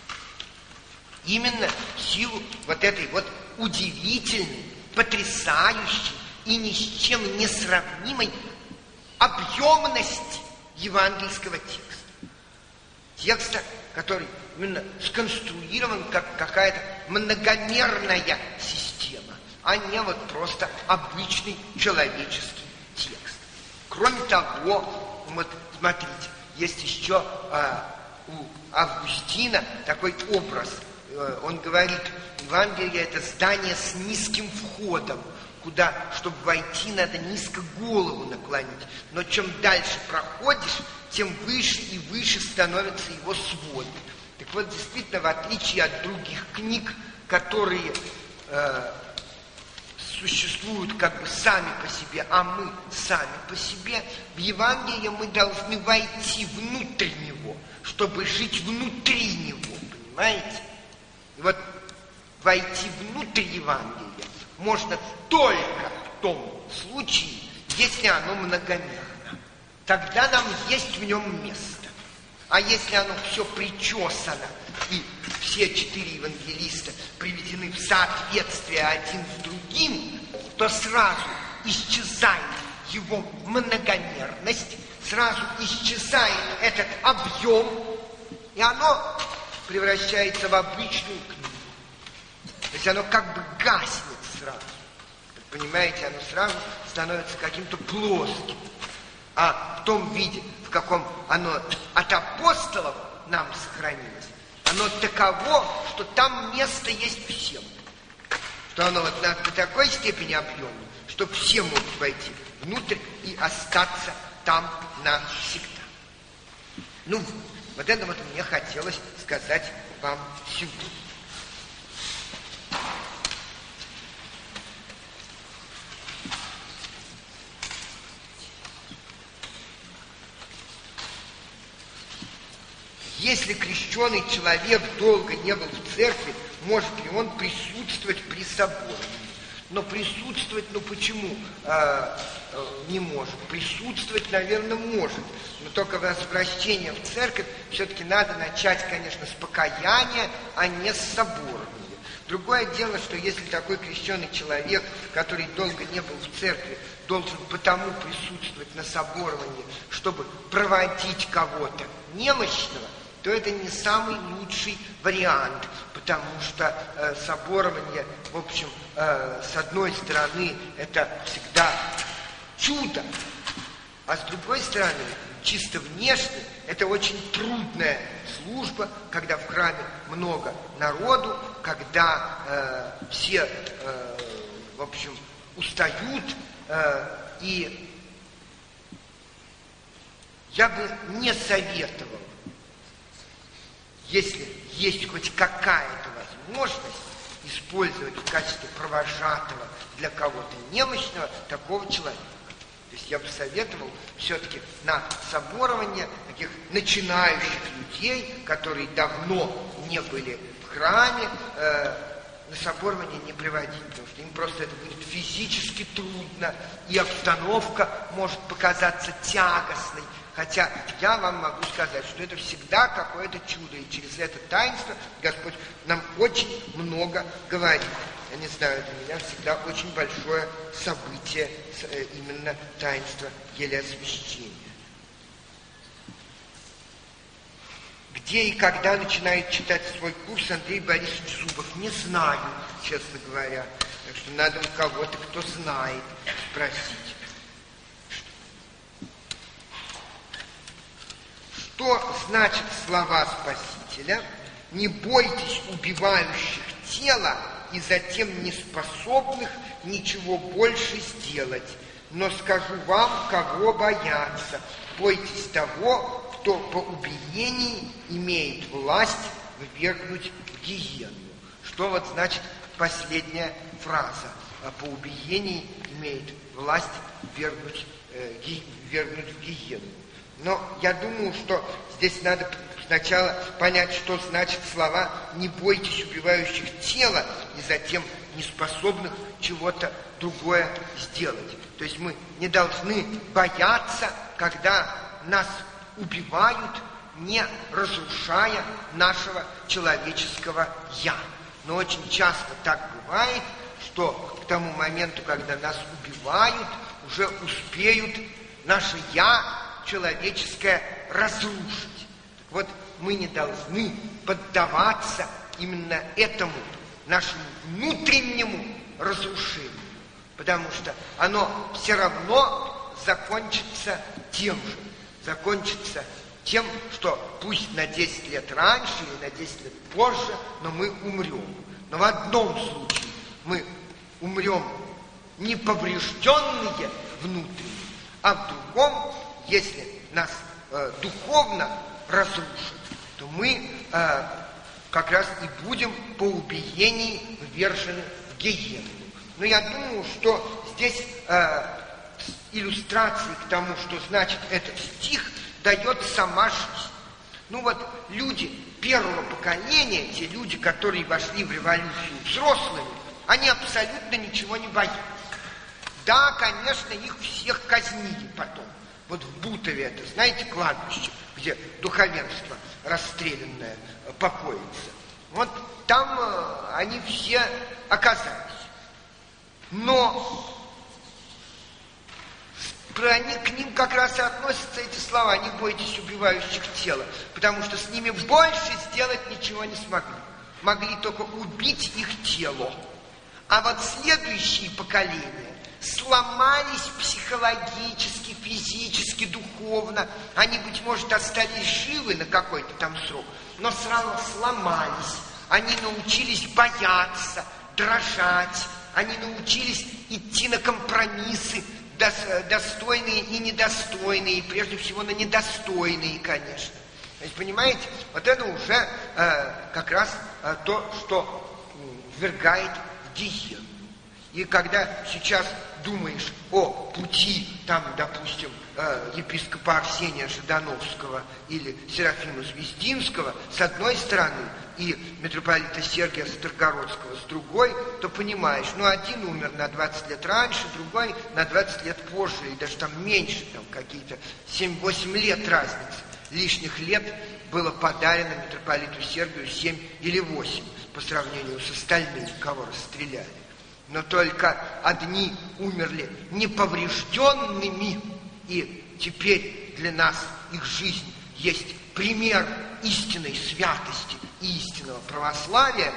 Именно в силу вот этой вот удивительной, потрясающей и ни с чем не сравнимой объемности евангельского текста. Текста, который именно сконструирован как какая-то многомерная система, а не вот просто обычный человеческий текст. Кроме того, вот смотрите, есть еще а, у Августина такой образ. Он говорит, Евангелие — это здание с низким входом, куда, чтобы войти, надо низко голову наклонить. Но чем дальше проходишь, тем выше и выше становятся его своды. Так вот, действительно, в отличие от других книг, которые э, существуют как бы сами по себе, а мы сами по себе, в Евангелие мы должны войти внутрь него, чтобы жить внутри него, понимаете? И вот войти внутрь Евангелия можно только в том случае, если оно многомерно. Тогда нам есть в нем место. А если оно все причесано, и все четыре евангелиста приведены в соответствие один с другим, то сразу исчезает его многомерность, сразу исчезает этот объем, и оно превращается в обычную книгу. То есть оно как бы гаснет сразу. Понимаете, оно сразу становится каким-то плоским. А в том виде, в каком оно от апостолов нам сохранилось, оно таково, что там место есть всем. Что оно вот на, до такой степени объемно, что все могут войти внутрь и остаться там навсегда. Ну, вот это вот мне хотелось сказать вам сегодня. Если крещеный человек долго не был в церкви, может ли он присутствовать при соборе? Но присутствовать, ну почему э, э, не может? Присутствовать, наверное, может. Но только возвращение в церковь все-таки надо начать, конечно, с покаяния, а не с собора. Другое дело, что если такой крещеный человек, который долго не был в церкви, должен потому присутствовать на соборовании, чтобы проводить кого-то немощного, то это не самый лучший вариант, потому что э, соборование, в общем, э, с одной стороны, это всегда чудо, а с другой стороны, чисто внешне, это очень трудная служба, когда в храме много народу, когда э, все, э, в общем, устают, э, и я бы не советовал, если есть хоть какая-то возможность использовать в качестве провожатого для кого-то немощного такого человека. То есть я бы советовал все-таки на соборование таких начинающих людей, которые давно не были в храме, э, на соборование не приводить, потому что им просто это будет физически трудно, и обстановка может показаться тягостной. Хотя я вам могу сказать, что это всегда какое-то чудо, и через это таинство Господь нам очень много говорит. Я не знаю, для меня всегда очень большое событие именно таинство елеосвящения. Где и когда начинает читать свой курс Андрей Борисович Зубов? Не знаю, честно говоря. Так что надо у кого-то, кто знает, спросить. Что значит слова Спасителя? Не бойтесь убивающих тело и затем неспособных ничего больше сделать. Но скажу вам, кого бояться. Бойтесь того, кто по убиении имеет власть ввергнуть в гиену. Что вот значит последняя фраза? По убиении имеет власть ввергнуть, э, ги, ввергнуть в гиену. Но я думаю, что здесь надо сначала понять, что значит слова «не бойтесь убивающих тело» и затем неспособных чего-то другое сделать. То есть мы не должны бояться, когда нас убивают, не разрушая нашего человеческого «я». Но очень часто так бывает, что к тому моменту, когда нас убивают, уже успеют наше «я» человеческое разрушить. Так вот, мы не должны поддаваться именно этому нашему внутреннему разрушению, потому что оно все равно закончится тем же. Закончится тем, что пусть на десять лет раньше или на десять лет позже, но мы умрем. Но в одном случае мы умрем не поврежденные внутренне, а в другом, если нас э, духовно разрушат, то мы э, как раз и будем по убиении ввержены в гиену. Но я думаю, что здесь э, иллюстрации к тому, что значит этот стих, дает сама жизнь. Ну вот люди первого поколения, те люди, которые вошли в революцию взрослыми, они абсолютно ничего не боялись. Да, конечно, их всех казнили потом. Вот в Бутове это, знаете, кладбище, где духовенство расстрелянное покоится. Вот там э, они все оказались. Но про них, к ним как раз и относятся эти слова: не бойтесь убивающих тело, потому что с ними больше сделать ничего не смогли. Могли только убить их тело. А вот следующие поколения сломались психологически, физически, духовно. Они, быть может, остались живы на какой-то там срок, но сразу сломались. Они научились бояться, дрожать. Они научились идти на компромиссы, достойные и недостойные, и прежде всего на недостойные, конечно. То есть, понимаете, вот это уже э, как раз э, то, что ввергает в гиену. И когда сейчас думаешь о пути, там, допустим, э, епископа Арсения Жидановского или Серафима Звездинского, с одной стороны, и митрополита Сергия Старгородского с другой, то понимаешь, ну, один умер на двадцать лет раньше, другой на двадцать лет позже, и даже там меньше, там какие-то семь-восемь лет разницы. Лишних лет было подарено митрополиту Сергию семь или восемь по сравнению с остальными, кого расстреляли. Но только одни умерли неповрежденными, и теперь для нас их жизнь есть пример истинной святости и истинного православия,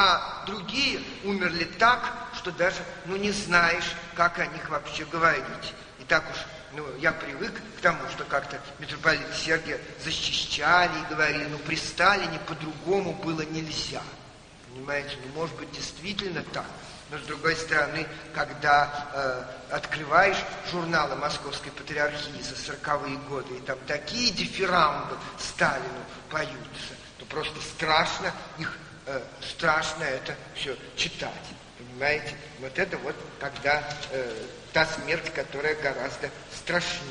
а другие умерли так, что даже, ну, не знаешь, как о них вообще говорить. И так уж, ну, я привык к тому, что как-то митрополита Сергия защищали и говорили, ну, при Сталине по-другому было нельзя. Понимаете, ну, может быть, действительно так. Но, с другой стороны, когда э, открываешь журналы Московской Патриархии за сороковые годы, и там такие дифирамбы Сталину поются, то просто страшно их, э, страшно это все читать. Понимаете? Вот это вот тогда э, та смерть, которая гораздо страшнее.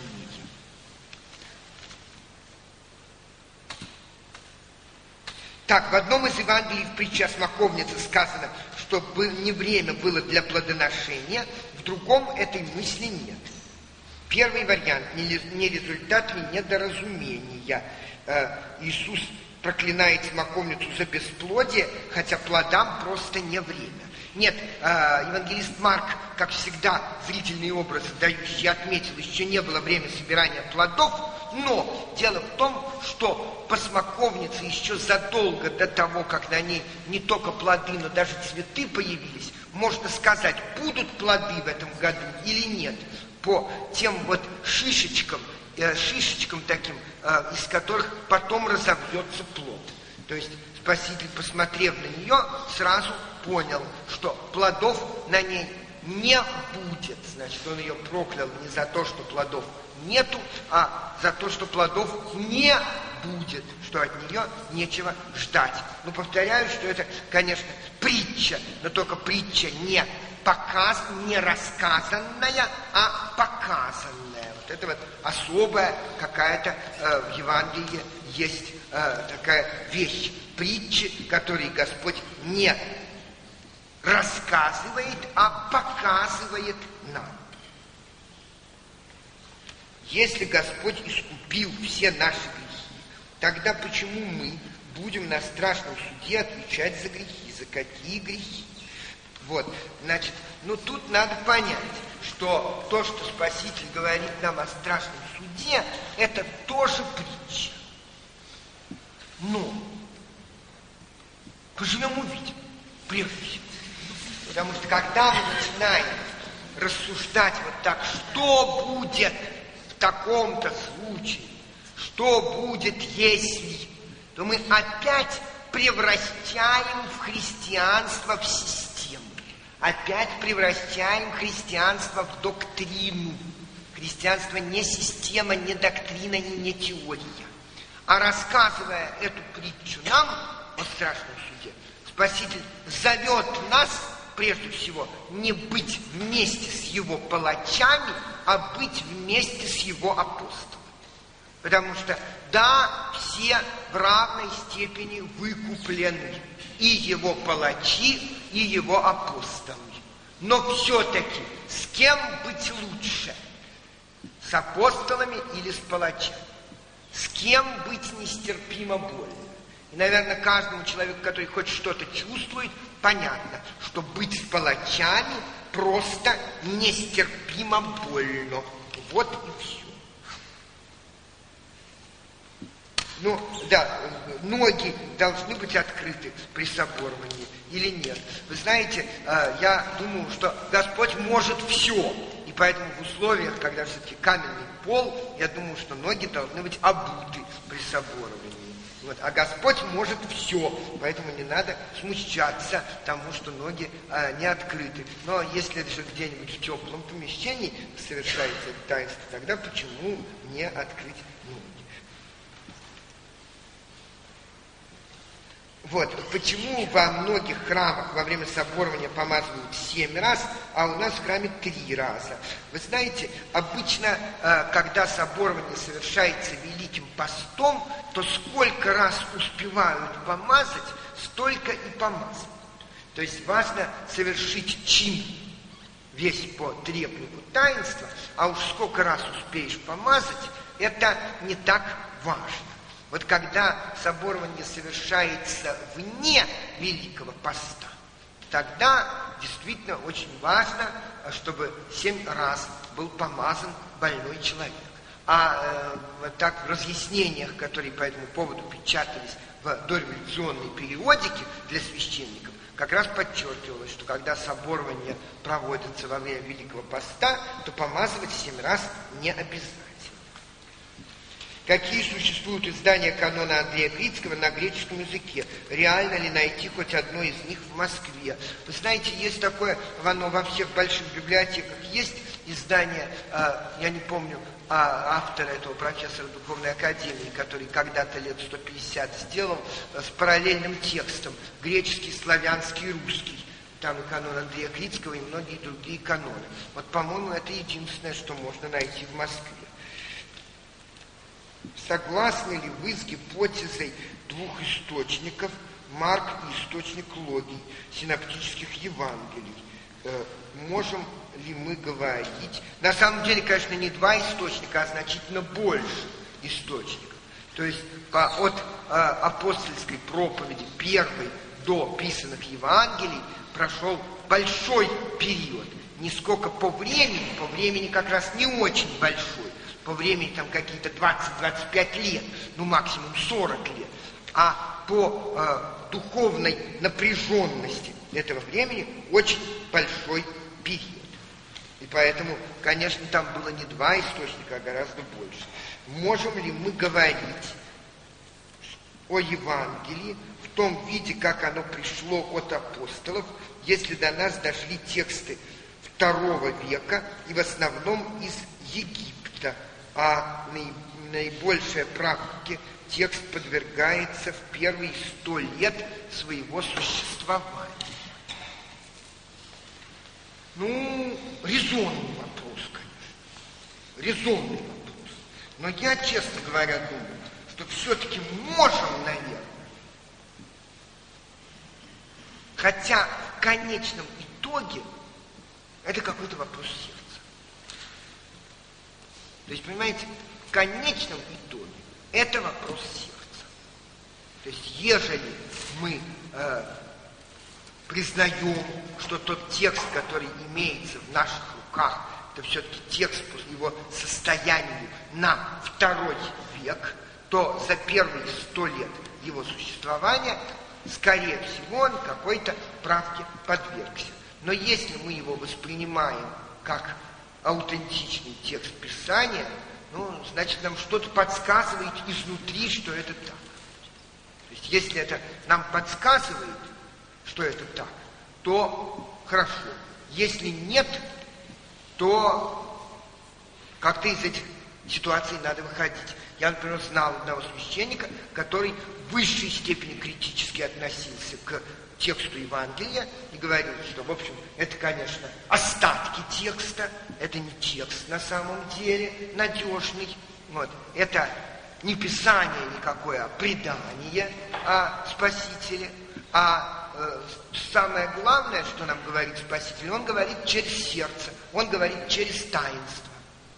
Так, в одном из Евангелий в притче о смоковнице сказано, что не время было для плодоношения, в другом этой мысли нет. Первый вариант – не результат ли недоразумения. Иисус проклинает смоковницу за бесплодие, хотя плодам просто не время. Нет, евангелист Марк, как всегда, зрительные образы дающий, отметил, еще не было времени собирания плодов, но дело в том, что по смоковнице еще задолго до того, как на ней не только плоды, но даже цветы появились, можно сказать, будут плоды в этом году или нет, по тем вот шишечкам, э, шишечкам таким, э, из которых потом разовьется плод. То есть Спаситель, посмотрев на нее, сразу понял, что плодов на ней не будет. Значит, он ее проклял не за то, что плодов нету, а за то, что плодов не будет, что от нее нечего ждать. Ну, повторяю, что это, конечно, притча, но только притча не показ, не рассказанная, а показанная. Вот это вот особая какая-то э, в Евангелии есть э, такая вещь, притчи, которые Господь не рассказывает, а показывает нам. Если Господь искупил все наши грехи, тогда почему мы будем на страшном суде отвечать за грехи? За какие грехи? Вот, значит, ну тут надо понять, что то, что Спаситель говорит нам о страшном суде, это тоже притча. Но поживем увидим, прежде всего. Потому что когда мы начинаем рассуждать вот так, что будет в таком-то случае, что будет, если, то мы опять превращаем в христианство в систему. Опять превращаем христианство в доктрину. Христианство не система, не доктрина и не теория. А рассказывая эту притчу нам о страшном суде, Спаситель зовет нас, прежде всего, не быть вместе с его палачами, а быть вместе с его апостолами. Потому что, да, все в равной степени выкуплены. И его палачи, и его апостолы. Но все-таки с кем быть лучше? С апостолами или с палачами? С кем быть нестерпимо больно? И, наверное, каждому человеку, который хоть что-то чувствует, понятно, что быть с палачами просто нестерпимо больно. Вот и все. Ну, да, ноги должны быть открыты при соборовании или нет. Вы знаете, я думаю, что Господь может все. И поэтому в условиях, когда все-таки каменный пол, я думаю, что ноги должны быть обуты при соборовании. Вот. А Господь может все, поэтому не надо смущаться тому, что ноги а, не открыты. Но если же где-нибудь в теплом помещении совершается это таинство, тогда почему не открыть ноги? Вот, почему во многих храмах во время соборования помазывают семь раз, а у нас в храме три раза? Вы знаете, обычно, когда соборование совершается Великим постом, то сколько раз успевают помазать, столько и помазывают. То есть важно совершить чин весь по требнику таинства, а уж сколько раз успеешь помазать, это не так важно. Вот когда соборование совершается вне Великого поста, тогда действительно очень важно, чтобы семь раз был помазан больной человек. А э, вот так в разъяснениях, которые по этому поводу печатались в дореволюционной периодике для священников, как раз подчеркивалось, что когда соборование проводится во время Великого поста, то помазывать семь раз не обязательно. Какие существуют издания канона Андрея Критского на греческом языке? Реально ли найти хоть одно из них в Москве? Вы знаете, есть такое, оно во всех больших библиотеках есть издание, я не помню автора этого профессора Духовной Академии, который когда-то лет сто пятьдесят сделал с параллельным текстом греческий, славянский, русский. Там и канон Андрея Критского, и многие другие каноны. Вот, по-моему, это единственное, что можно найти в Москве. Согласны ли вы с гипотезой двух источников, Марк и источник Логий, синоптических Евангелий? Э, можем ли мы говорить... На самом деле, конечно, не два источника, а значительно больше источников. То есть по, от э, апостольской проповеди первой до писанных Евангелий прошел большой период. Не сколько по времени, по времени как раз не очень большой. По времени там какие-то двадцать-двадцать пять лет, ну максимум сорок лет. А по э, духовной напряженности этого времени очень большой период. И поэтому, конечно, там было не два источника, а гораздо больше. Можем ли мы говорить о Евангелии в том виде, как оно пришло от апостолов, если до нас дошли тексты в второго века и в основном из Египта, а наибольшей практике текст подвергается в первые сто лет своего существования. Ну, резонный вопрос, конечно. Резонный вопрос. Но я, честно говоря, думаю, что все-таки можем, наверное. Хотя в конечном итоге это какой-то вопрос сердца. То есть, понимаете, в конечном итоге это вопрос сердца. То есть, ежели мы э, признаем, что тот текст, который имеется в наших руках, это все-таки текст по его состоянию на второй век, то за первые сто лет его существования, скорее всего, он какой-то правке подвергся. Но если мы его воспринимаем как аутентичный текст Писания, ну, значит, нам что-то подсказывает изнутри, что это так. То есть, если это нам подсказывает, что это так, то хорошо. Если нет, то как-то из этих ситуаций надо выходить. Я, например, знал одного священника, который в высшей степени критически относился к тексту Евангелия и говорил, что, в общем, это, конечно, остатки текста, это не текст на самом деле надежный. Вот. Это не писание никакое, а предание о Спасителе. А э, самое главное, что нам говорит Спаситель, он говорит через сердце, он говорит через таинство.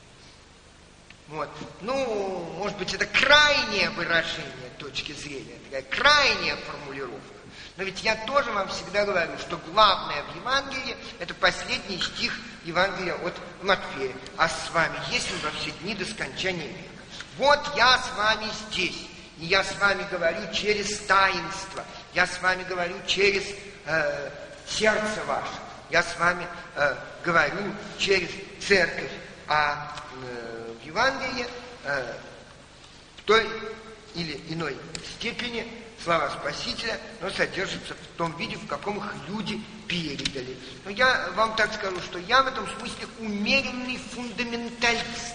Вот. Ну, может быть, это крайнее выражение точки зрения, такая крайняя формулировка. Но ведь я тоже вам всегда говорю, что главное в Евангелии – это последний стих Евангелия от Матфея. «А с вами есть он во все дни до скончания века». Вот я с вами здесь, и я с вами говорю через таинство, я с вами говорю через э, сердце ваше, я с вами э, говорю через церковь. А э, в Евангелии э, в той или иной степени слова Спасителя, но содержатся в том виде, в каком их люди передали. Но я вам так скажу, что я в этом смысле умеренный фундаменталист.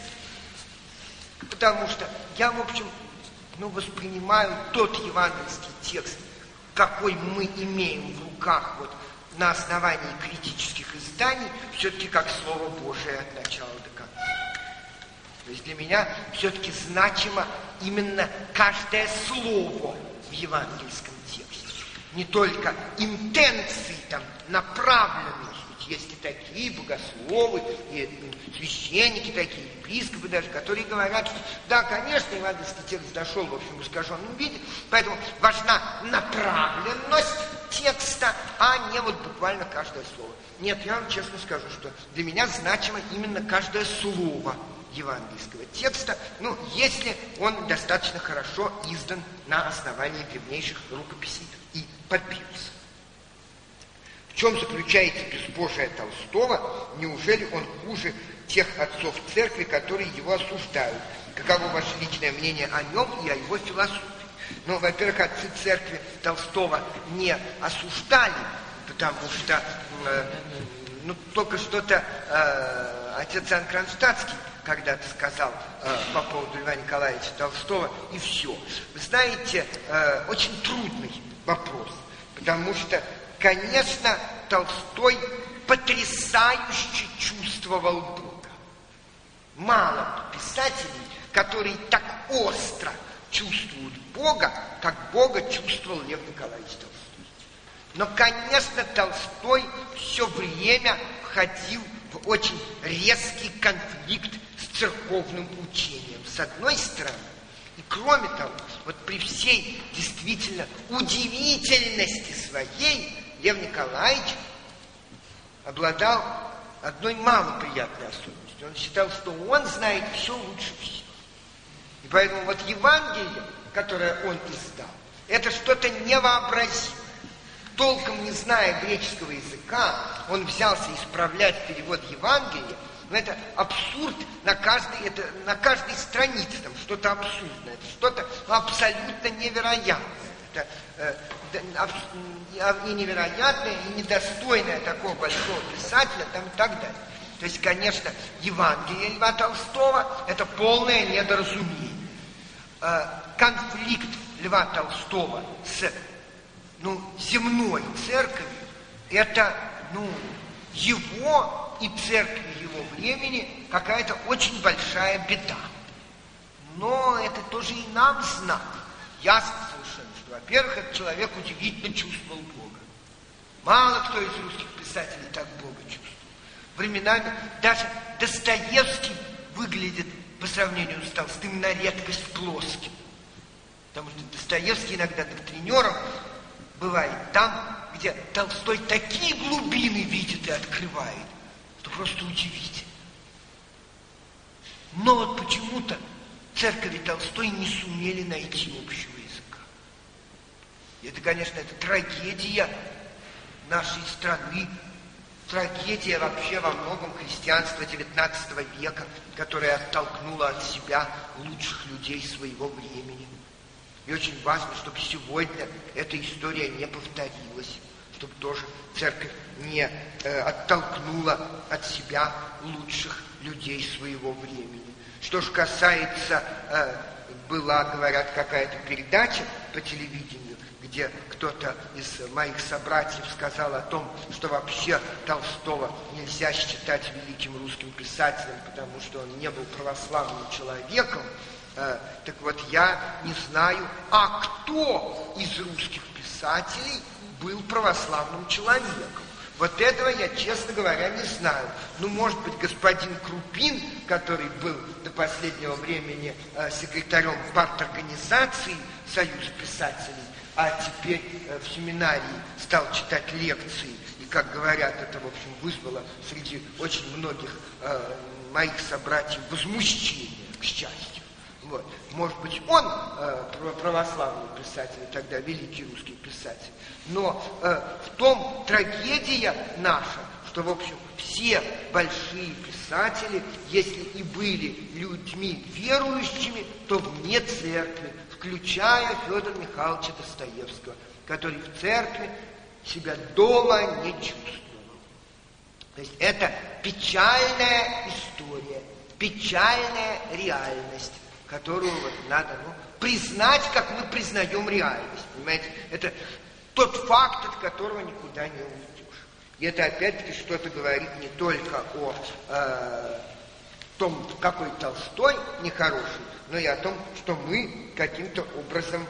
Потому что я, в общем, ну, воспринимаю тот евангельский текст, какой мы имеем в руках вот, на основании критических изданий, все-таки как Слово Божие от начала до конца. То есть для меня все-таки значимо именно каждое слово в евангельском тексте. Не только интенции там, направленные. Ведь есть и такие богословы, и священники такие, епископы даже, которые говорят, что да, конечно, евангельский текст дошел в общем искаженном виде, поэтому важна направленность текста, а не вот буквально каждое слово. Нет, я вам честно скажу, что для меня значимо именно каждое слово евангельского текста, ну, если он достаточно хорошо издан на основании древнейших рукописей и папирусов. В чем заключается безбожие Толстого? Неужели он хуже тех отцов церкви, которые его осуждают? Каково ваше личное мнение о нем и о его философии? Ну, во-первых, отцы церкви Толстого не осуждали, потому что э, ну, только что-то э, отец Иоанн Кронштадтский когда-то сказал э, по поводу Льва Николаевича Толстого, и все. Вы знаете, э, очень трудный вопрос, потому что, конечно, Толстой потрясающе чувствовал Бога. Мало писателей, которые так остро чувствуют Бога, как Бога чувствовал Лев Николаевич Толстой. Но, конечно, Толстой все время входил в очень резкий конфликт с церковным учением, с одной стороны. И кроме того, вот при всей действительно удивительности своей, Лев Николаевич обладал одной малоприятной особенностью. Он считал, что он знает все лучше всех. И поэтому вот Евангелие, которое он издал, это что-то невообразимое. Толком не зная греческого языка, он взялся исправлять перевод Евангелия. Но это абсурд на каждой, это, на каждой странице, там что-то абсурдное, это что-то абсолютно невероятное. общем-то, э, и невероятное, и недостойное такого большого писателя, там и так далее. То есть, конечно, Евангелие Льва Толстого – это полное недоразумение. Э, конфликт Льва Толстого с ну, земной церковью – это ну, его и церкви его времени какая-то очень большая беда. Но это тоже и нам знак. Ясно совершенно, что, во-первых, этот человек удивительно чувствовал Бога. Мало кто из русских писателей так Бога чувствовал. Временами даже Достоевский выглядит по сравнению с Толстым на редкость плоским. Потому что Достоевский иногда доктринером бывает там, где Толстой такие глубины видит и открывает, что просто удивительно. Но вот почему-то церковь и Толстой не сумели найти общего языка. И это, конечно, это трагедия нашей страны, трагедия вообще во многом христианства девятнадцатого века, которая оттолкнула от себя лучших людей своего времени. И очень важно, чтобы сегодня эта история не повторилась, чтобы тоже церковь не э, оттолкнула от себя лучших людей своего времени. Что же касается, э, была, говорят, какая-то передача по телевидению, где кто-то из моих собратьев сказал о том, что вообще Толстого нельзя считать великим русским писателем, потому что он не был православным человеком. Э, так вот, я не знаю, а кто из русских писателей был православным человеком. Вот этого я, честно говоря, не знаю. Ну, может быть, господин Крупин, который был до последнего времени э, секретарем парторганизации Союза писателей, а теперь э, в семинарии стал читать лекции, и, как говорят, это, в общем, вызвало среди очень многих э, моих собратьев возмущение, к счастью. Вот. Может быть, он э, православный писатель, тогда великий русский писатель. Но э, в том трагедия наша, что, в общем, все большие писатели, если и были людьми верующими, то вне церкви, включая Федора Михайловича Достоевского, который в церкви себя дома не чувствовал. То есть это печальная история, печальная реальность, которую вот надо ну, признать, как мы признаем реальность. Понимаете? Это тот факт, от которого никуда не уйдешь. И это опять-таки что-то говорит не только о э, том, какой Толстой нехороший, но и о том, что мы каким-то образом,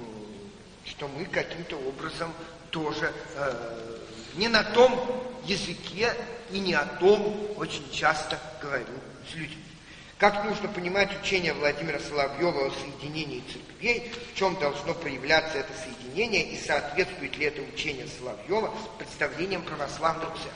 что мы каким-то образом тоже э, не на том языке и не о том очень часто говорим с людьми. Как нужно понимать учение Владимира Соловьева о соединении церквей, в чем должно проявляться это соединение и соответствует ли это учение Соловьева представлениям православной церкви?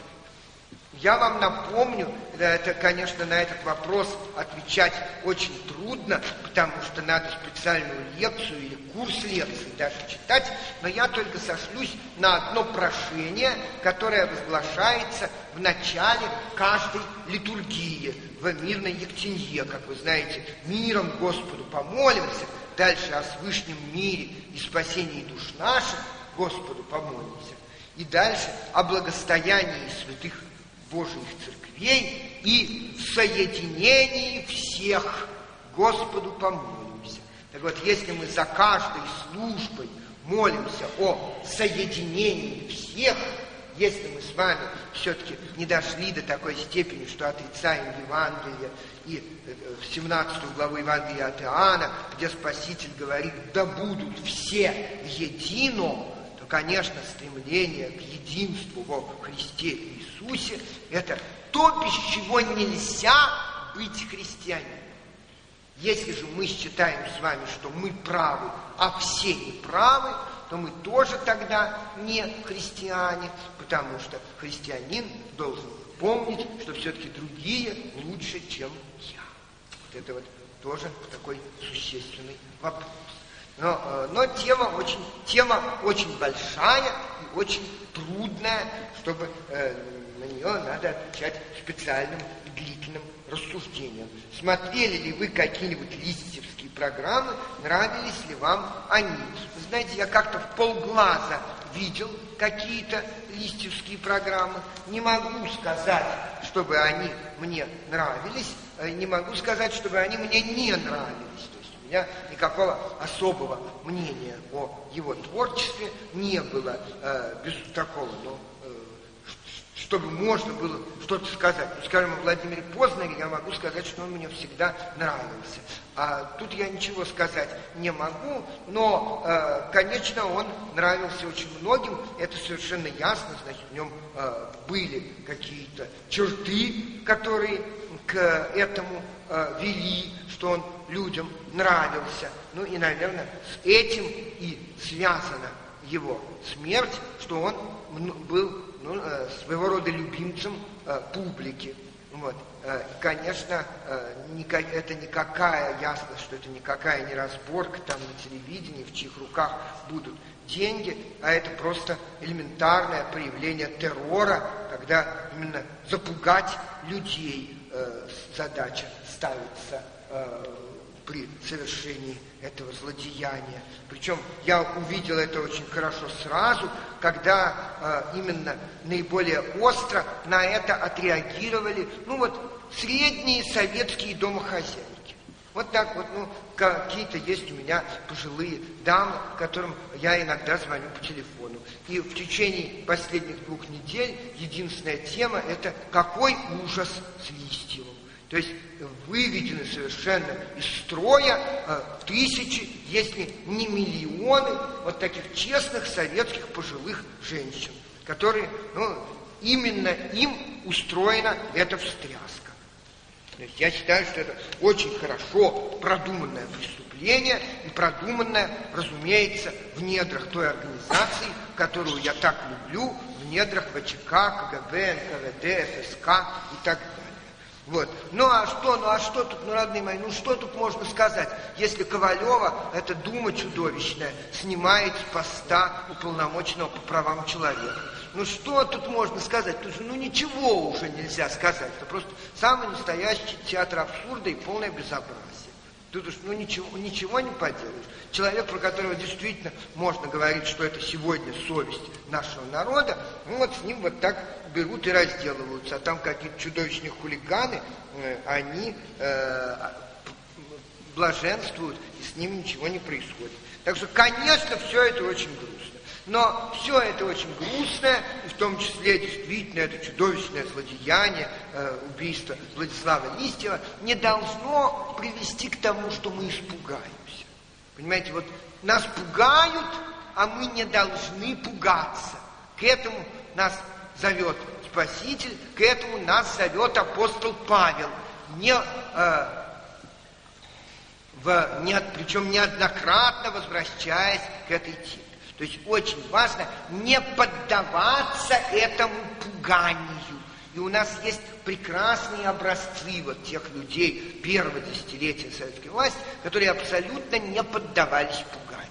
Я вам напомню, это, конечно, на этот вопрос отвечать очень трудно, потому что надо специальную лекцию или курс лекций даже читать, но я только сошлюсь на одно прошение, которое возглашается в начале каждой литургии в мирной Ектенье. Как вы знаете, миром Господу помолимся, дальше о свышнем мире и спасении душ наших Господу помолимся, и дальше о благостоянии святых Божьих церквей и в соединении всех Господу помолимся. Так вот, если мы за каждой службой молимся о соединении всех, если мы с вами все-таки не дошли до такой степени, что отрицаем Евангелие, и в семнадцатую главу Евангелия от Иоанна, где Спаситель говорит: «Да будут все едино», то, конечно, стремление к единству во Христе Иисусе – это то, без чего нельзя быть христианином. Если же мы считаем с вами, что мы правы, а все неправы, то мы тоже тогда не христиане, потому что христианин должен помнить, что все-таки другие лучше, чем я. Вот это вот тоже такой существенный вопрос. Но, но тема, очень, тема очень большая и очень трудная, чтобы э, на нее надо отвечать специальным длительным рассуждением. Смотрели ли вы какие-нибудь листьевские программы, нравились ли вам они. Вы знаете, я как-то в полглаза видел какие-то листьевские программы. Не могу сказать, чтобы они мне нравились, не могу сказать, чтобы они мне не нравились. То есть у меня никакого особого мнения о его творчестве не было, э, без такого, ну, э, чтобы можно было что-то сказать. Ну, скажем, о Владимире Познере я могу сказать, что он мне всегда нравился. А тут я ничего сказать не могу, но, э, конечно, он нравился очень многим, это совершенно ясно, значит, в нем э, были какие-то черты, которые к этому э, вели, что он людям нравился. Ну и, наверное, с этим и связана его смерть, что он был, ну, э, своего рода любимцем э, публики. Вот. Конечно, это никакая, ясно, что это никакая не разборка там на телевидении, в чьих руках будут деньги, а это просто элементарное проявление террора, когда именно запугать людей задача ставится при совершении этого злодеяния. Причем я увидел это очень хорошо сразу, когда э, именно наиболее остро на это отреагировали, ну вот, средние советские домохозяйки. Вот так вот, ну, какие-то есть у меня пожилые дамы, которым я иногда звоню по телефону. И в течение последних двух недель единственная тема – это какой ужас с Листьевым. То есть выведены совершенно из строя э, тысячи, если не миллионы вот таких честных советских пожилых женщин, которые, ну, именно им устроена эта встряска. То есть я считаю, что это очень хорошо продуманное преступление и продуманное, разумеется, в недрах той организации, которую я так люблю, в недрах ВЧК, КГБ, эн ка вэ дэ, эф эс ка и так далее. Вот. Ну а что, ну а что тут, ну, родные мои, ну что тут можно сказать, если Ковалева, эта дума чудовищная, снимает с поста уполномоченного по правам человека? Ну что тут можно сказать? Тут же, ну ничего уже нельзя сказать. Это просто самый настоящий театр абсурда и полное безобразие. Тут уж, ну ничего, ничего не поделаешь. Человек, про которого действительно можно говорить, что это сегодня совесть нашего народа, ну вот с ним вот так берут и разделываются. А там какие-то чудовищные хулиганы, э, они э, блаженствуют, и с ним ничего не происходит. Так что, конечно, все это очень грустно. Но все это очень грустное, и в том числе действительно это чудовищное злодеяние, э, убийство Владислава Листьева, не должно привести к тому, что мы испугаемся. Понимаете, вот нас пугают, а мы не должны пугаться. К этому нас зовет Спаситель, к этому нас зовет апостол Павел. Не, э, в, не, причем неоднократно возвращаясь к этой теме. То есть очень важно не поддаваться этому пуганию. И у нас есть прекрасные образцы вот тех людей первого десятилетия советской власти, которые абсолютно не поддавались пуганию.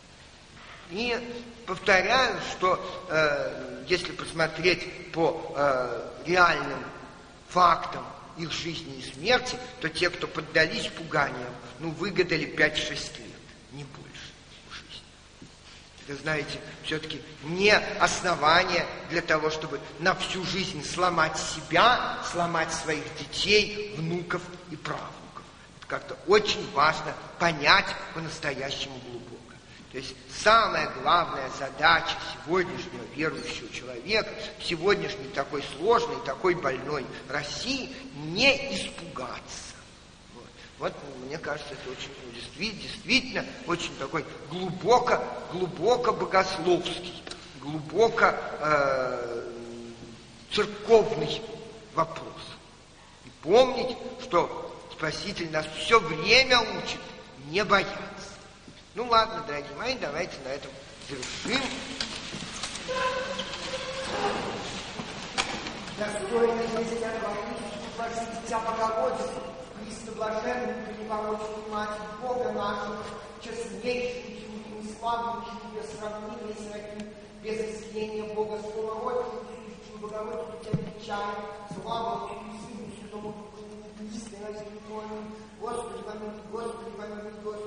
И повторяю, что э, если посмотреть по э, реальным фактам их жизни и смерти, то те, кто поддались пуганиям, ну, выгадали пять-шесть лет, не больше. Это, знаете, все-таки не основание для того, чтобы на всю жизнь сломать себя, сломать своих детей, внуков и правнуков. Это как-то очень важно понять по-настоящему глубоко. То есть самая главная задача сегодняшнего верующего человека, в сегодняшней такой сложной, такой больной России, не испугаться. Вот, мне кажется, это очень действительно, действительно очень такой глубоко, глубоко богословский, глубоко э, церковный вопрос. И помнить, что Спаситель нас все время учит не бояться. Ну ладно, дорогие мои, давайте на этом завершим. Достойно есть я Тебя Богородицу, Христо блаженный, непорочную Матерь Бога нашего, честнейшую, чудную, славнейшую, без сравнения с таким, без истления Бога Слова Родицу, Богородицу Тебя величаем, славу Отцу и Сыну, Святому Духу, истинно, Господи, помилуй, Господи, помилуй, Господи.